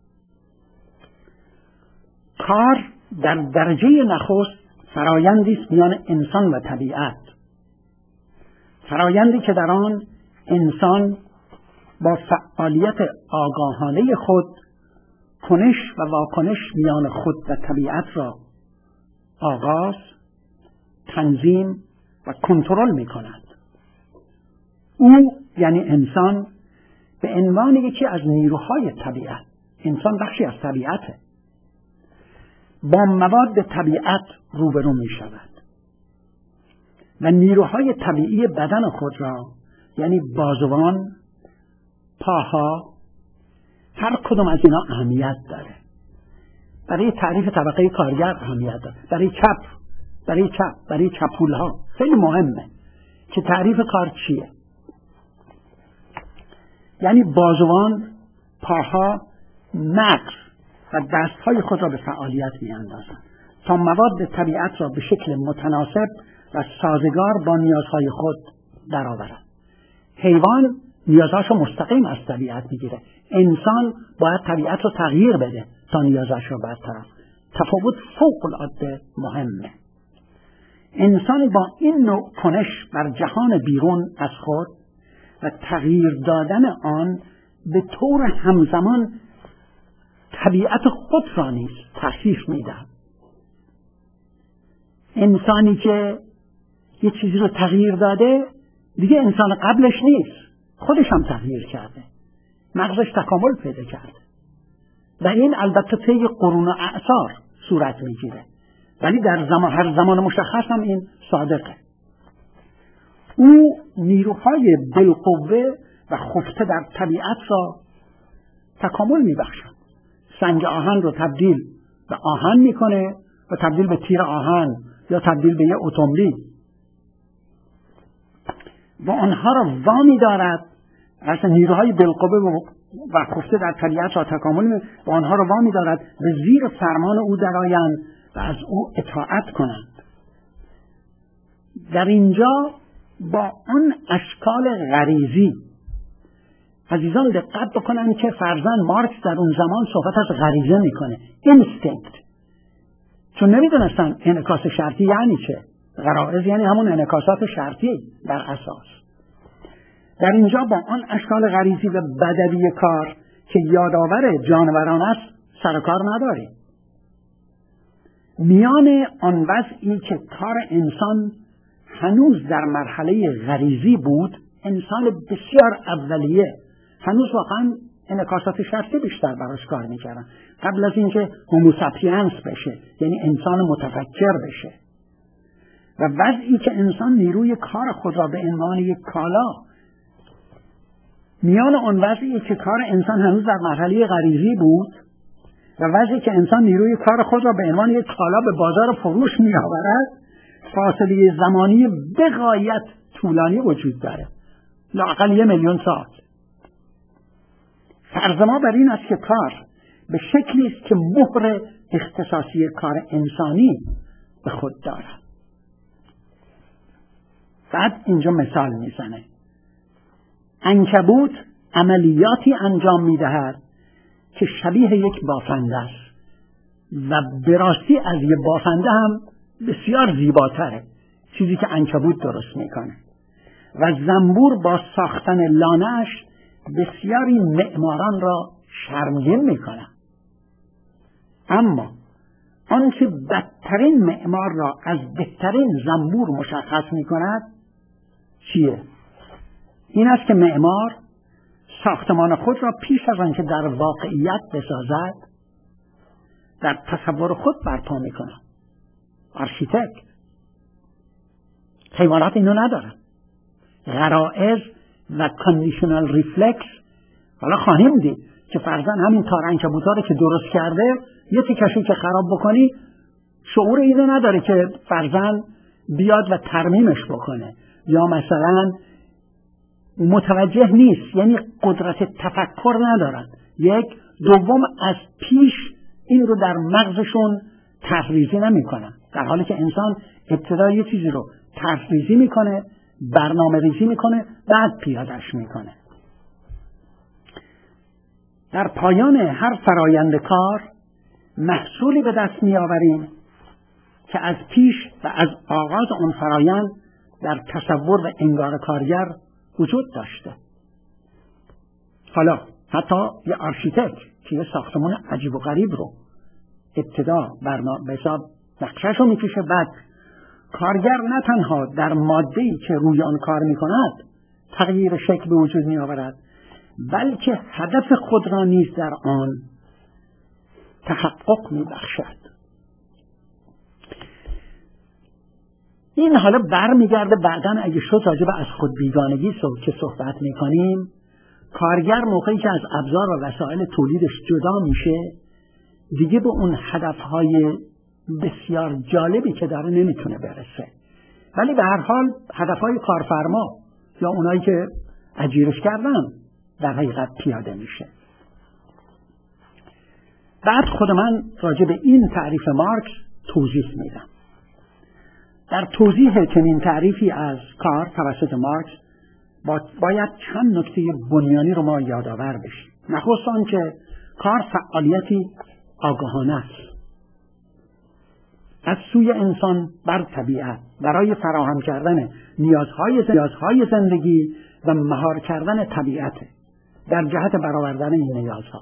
کار در درجه نخست فرایندی است میان انسان و طبیعت، فرایندی که در آن انسان با فعالیت آگاهانه خود کنش و واکنش میان خود و طبیعت را آغاز، تنظیم و کنترل می کند. او یعنی انسان به عنوان یکی از نیروهای طبیعت، انسان بخشی از طبیعته، با مواد طبیعت روبرو می شود و نیروهای طبیعی بدن خود را یعنی بازوان، پاها، هر کدوم از اینا اهمیت داره. برای تعریف طبقه کارگر اهمیت داره، برای چپ برای چپ برای چپولها خیلی مهمه که تعریف کار چیه. یعنی بازوان پاها مغز و دستهای خود را به فعالیت می‌اندازند تا مواد طبیعت را به شکل متناسب و سازگار با نیازهای خود درآورد. حیوان نیازهاش رو مستقیم از طبیعت میگیره. انسان باید طبیعت رو تغییر بده تا نیازش رو برطرف. تفاوت فوق العاده مهمه. انسان با این نوع کنش بر جهان بیرون از خود و تغییر دادن آن به طور همزمان طبیعت خود را نیز تخفیف میدهد. انسانی که یه چیزی رو تغییر داده دیگه انسان قبلش نیست، خودش هم تغییر کرده، مغزش تکامل پیدا کرده و این البته طی قرون و اعصار صورت میگیره، ولی در زمان هر زمان مشخص هم این صادقه. او نیروهای بالقوه و خفته در طبیعت را تکامل میبخشد. سنگ آهن رو تبدیل به آهن میکنه و تبدیل به تیر آهن یا تبدیل به یه اتومبیل و آنها را وامی دارد. اصلا نیروهای بالقوه و خفته در طبیعت را تکامل می‌دهد و آنها را وامی دارد به زیر فرمان او درآیند و از او اطاعت کنند. در اینجا با آن اشکال غریزی عزیزان دقت بکنند که فرزند مارکس در اون زمان صحبت از غریزه میکنه، اینستینکت، چون نمیدونستن انعکاس شرطی یعنی چه. غرائز یعنی همون انعکاسات شرطی در اساس. در اینجا با آن اشکال غریزی و بدوی کار که یادآور جانوران است سر کار نداریم. میان آن وضعی که کار انسان هنوز در مرحله غریزی بود، انسان بسیار اولیه هنوز واقعا انعکاسات شرطی بیشتر براش کار میکردن قبل از اینکه هومو ساپینس بشه، یعنی انسان متفکر بشه، و وضعی که انسان نیروی کار خود را به عنوان یک کالا، میان آن وضعی که کار انسان هنوز در مرحله غریزی بود و وضعی که انسان نیروی کار خود را به عنوان یک کالا به بازار فروش می آورد، فاصله زمانی به غایت طولانی وجود داره، لااقل یه میلیون سال. فرض ما بر این است که کار به شکلی است که مهر اختصاصی کار انسانی به خود دارد. بعد اینجا مثال میزنه. عنکبوت عملیاتی انجام میدهد که شبیه یک بافنده است و به راستی از یک بافنده هم بسیار زیباتره چیزی که عنکبوت درست میکنه. و زنبور با ساختن لانه‌اش بسیاری معماران را شرمگین میکنه. اما آنچه بدترین معمار را از بهترین زنبور مشخص میکند چیه؟ این است که معمار ساختمان خود را پیش از آنکه در واقعیت بسازد در تصور خود برپا میکنه. آرشیتکت. حیوانات اینو ندارن. غرائز و کاندیشنال ریفلکس حالا خواهیم دید که فرضاً همین تار عنکبوتا رو که درست کرده یه تیکشو که خراب بکنی شعور اینو نداره که فرضاً بیاد و ترمیمش بکنه یا مثلا متوجه نیست، یعنی قدرت تفکر ندارن. یک دوم از پیش این رو در مغزشون تفریزی نمی کنن، در حالی که انسان ابتدا یه چیزی رو تفریزی میکنه، برنامه ریزی میکنه، بعد پیادش میکنه. در پایان هر فرایند کار محصولی به دست میآوریم که از پیش و از آغاز اون فرایند در تصور و انگار کارگر وجود داشته. حالا حتی یه آرشیتکت که یه ساختمان عجیب و غریب رو ابتدا برنامه به حساب نقشه‌ش رو میکشه، بعد کارگر نه تنها در ماده‌ای که روی آن کار میکند تغییر شکل به وجود میآورد، بلکه هدف خود را نیز در آن تحقق میبخشد. این حالا برمیگرده بعداً اگه شد راجع به از خود بیگانگی که صحبت میکنیم. کارگر موقعی که از ابزار و وسایل تولیدش جدا میشه دیگه به اون هدفهای بسیار جالبی که داره نمیتونه برسه، ولی به هر حال هدفهای کارفرما یا اونایی که اجیرش کردن در حقیقت پیاده میشه. بعد خود من راجع به این تعریف مارکس توضیح میدم. در توضیح چنین تعریفی از کار توسط مارکس باید چند نکته بنیانی رو ما یادآور بشیم. نخست آنکه کار فعالیتی آگاهانه است از سوی انسان بر طبیعت برای فراهم کردن نیازهای نیازهای زندگی و مهار کردن طبیعت در جهت برآوردن این نیازها.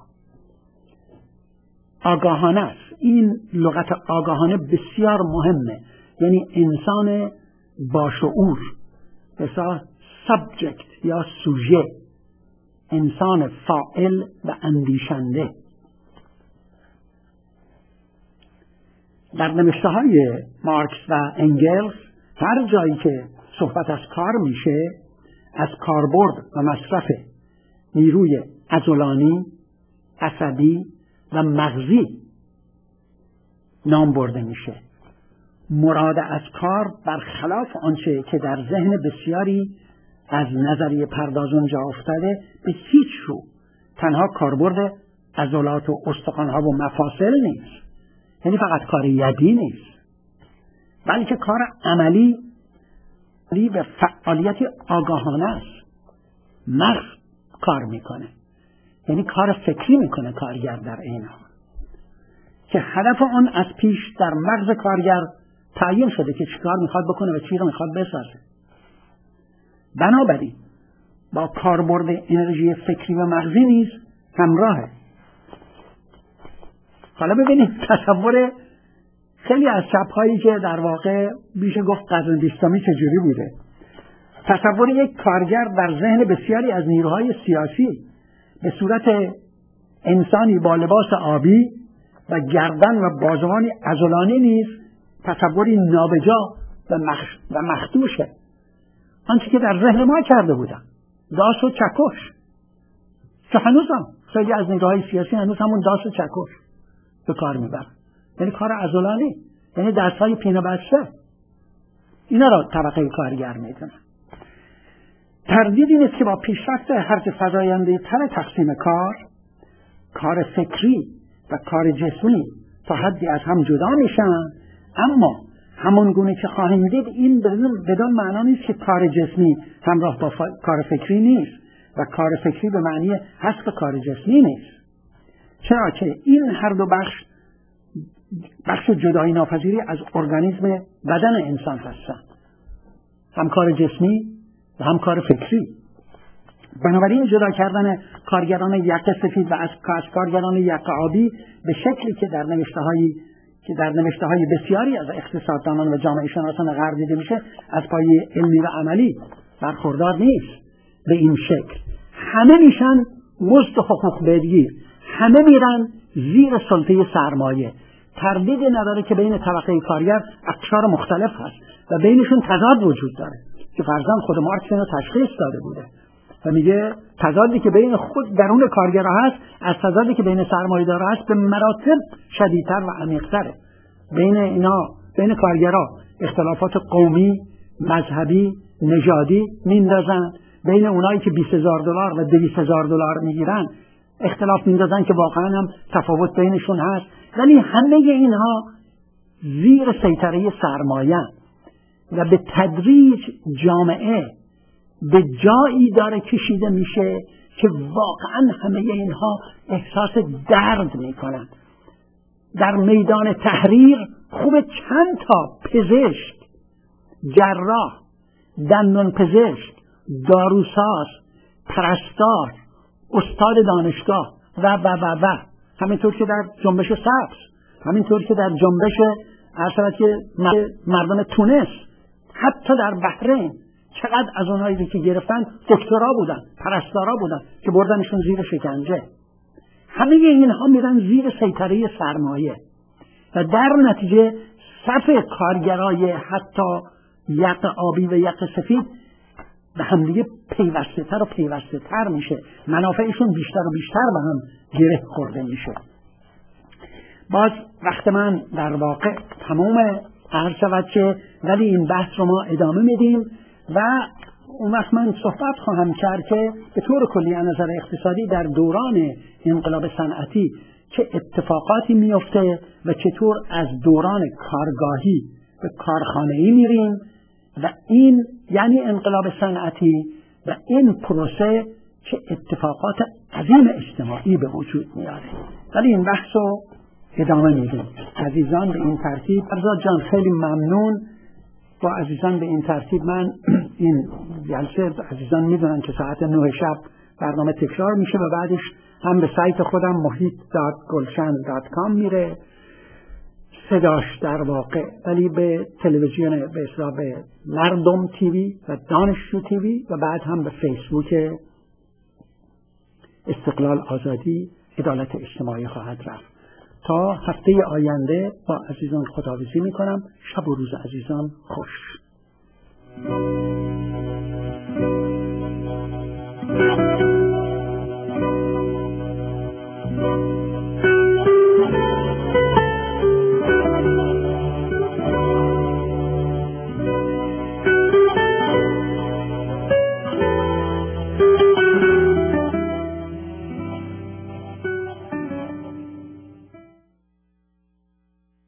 آگاهانه است. این لغت آگاهانه بسیار مهمه، یعنی انسان با شعور، بسیار سابجکت یا سوژه، انسان فاعل و اندیشنده. در نوشته های مارکس و انگلز هر جایی که صحبت از کار میشه از کاربرد و مصرف نیروی عضلانی، عصبی و مغزی نام برده میشه. مراد از کار برخلاف آنچه که در ذهن بسیاری از نظریه پردازان جا افتاده به هیچ رو تنها کاربرد عضلات و استخوان‌ها و مفاصل نیست، یعنی فقط کار یدی نیست، بلکه کار عملی و فعالیتی آگاهانه است. مغز کار میکنه، یعنی کار فکری میکنه کارگر در این حال که هدف آن از پیش در مغز کارگر تعیین شده که چیکار میخواد بکنه و چی رو میخواد بسازه. بنابراین با کاربرد انرژی فکری و مغزی نیز همراهه. حالا ببینید تصور خیلی از چپ‌هایی که در واقع میشه گفت قرن بیستمی چجوری بوده. تصور یک کارگر در ذهن بسیاری از نیروهای سیاسی به صورت انسانی با لباس آبی و گردن و بازوانی عضلانی نیز تصوری نابجا و, مخ... و مخدوشه. آنچه که در ذهن ما کرده بودن داس و چکش، که هنوز هم خیلی از نیروهای سیاسی هنوز همون داس و چکش به کار میبرن، یعنی کار عضلانی، یعنی دستهای پینه بسته. اینا را طبقه کارگر میدونن. تردیدی نیست که با پیشرفت هرچه فزاینده تر تقسیم کار، کار فکری و کار جسمی تا حدی از هم جدا میشن، اما همون گونه که خواهیم دید این بدون معنا نیست که کار جسمی همراه با کار فکری نیست و کار فکری به معنی حذف کار جسمی نیست، چرا که این هر دو بخش بخش جدایی ناپذیری از ارگانیسم بدن انسان هستند، هم کار جسمی و هم کار فکری. بنابراین جدا کردن کارگران یقه سفید و از کارگران یقه آبی به شکلی که در نوشته هایی که در نوشته های بسیاری از اقتصاددانان و جامعه شناسان غرب دیده میشه از پایه علمی و عملی برخوردار نیست. به این شکل همه میشن مزد حقوق بدگیر، همه میرن زیر سلطه سرمایه. تردیدی نداره که بین طبقه کارگر اقشار مختلف هست و بینشون تضاد وجود داره که فرضاً خود مارکس اینو تشخیص داده بوده و میگه تضادی که بین خود درون کارگرها هست از تضادی که بین سرمایه‌دارها هست به مراتب شدیدتر و عمیق‌تره. بین اینا بین کارگرها اختلافات قومی، مذهبی، نژادی میندازن، بین اونایی که بیست هزار دلار و دویست هزار دلار میگیرن اختلاف میندازن که واقعا هم تفاوت بینشون هست، ولی همه اینها زیر سیطره سرمایه و به تدریج جامعه به جایی داره کشیده میشه که واقعا همه اینها احساس درد میکنن. در میدان تحریر خوب چند تا پزشک، جراح، دندان پزشک، داروساز، پرستار، استاد دانشگاه و و و و همینطور که در جنبش سبز، همینطور که در جنبش ارشد که مردم تونس، حتی در بحرین چقدر از اونایی که گرفتن دکترا بودن، پرستارا بودن که بردنشون زیر شکنجه. همه اینها میرن زیر سیطره سرمایه و در نتیجه صف کارگرای حتی یقه آبی و یقه سفید به همدیگه پیوسته تر و پیوسته تر میشه، منافعشون بیشتر و بیشتر به هم گره خورده میشه. باز وقت من در واقع تمام عرض شود که ولی این بحث رو ما ادامه میدیم و اون وقت من صحبت خواهم کرد که به طور کلی از نظر اقتصادی در دوران انقلاب صنعتی چه اتفاقاتی میفته و چطور از دوران کارگاهی به کارخانه‌ای میریم و این یعنی انقلاب صنعتی و این پروسه چه اتفاقات عظیم اجتماعی به وجود میاره. ولی این بحث رو ادامه میدیم. عزیزان به این ترتیب، فرزاد جان خیلی ممنون. با عزیزان به این ترتیب من این جلسه عزیزان میدونن که ساعت نه شب برنامه تکرار میشه و بعدش هم به سایت خودم محیط دات گلشن دات کام میره صداش در واقع، ولی به تلویزیون به اصطلاح به مردم تیوی و دانشجو تیوی و بعد هم به فیسبوک استقلال آزادی عدالت اجتماعی خواهد رفت. تا هفته آینده با عزیزان خداحافظی میکنم. شب و روز عزیزان خوش.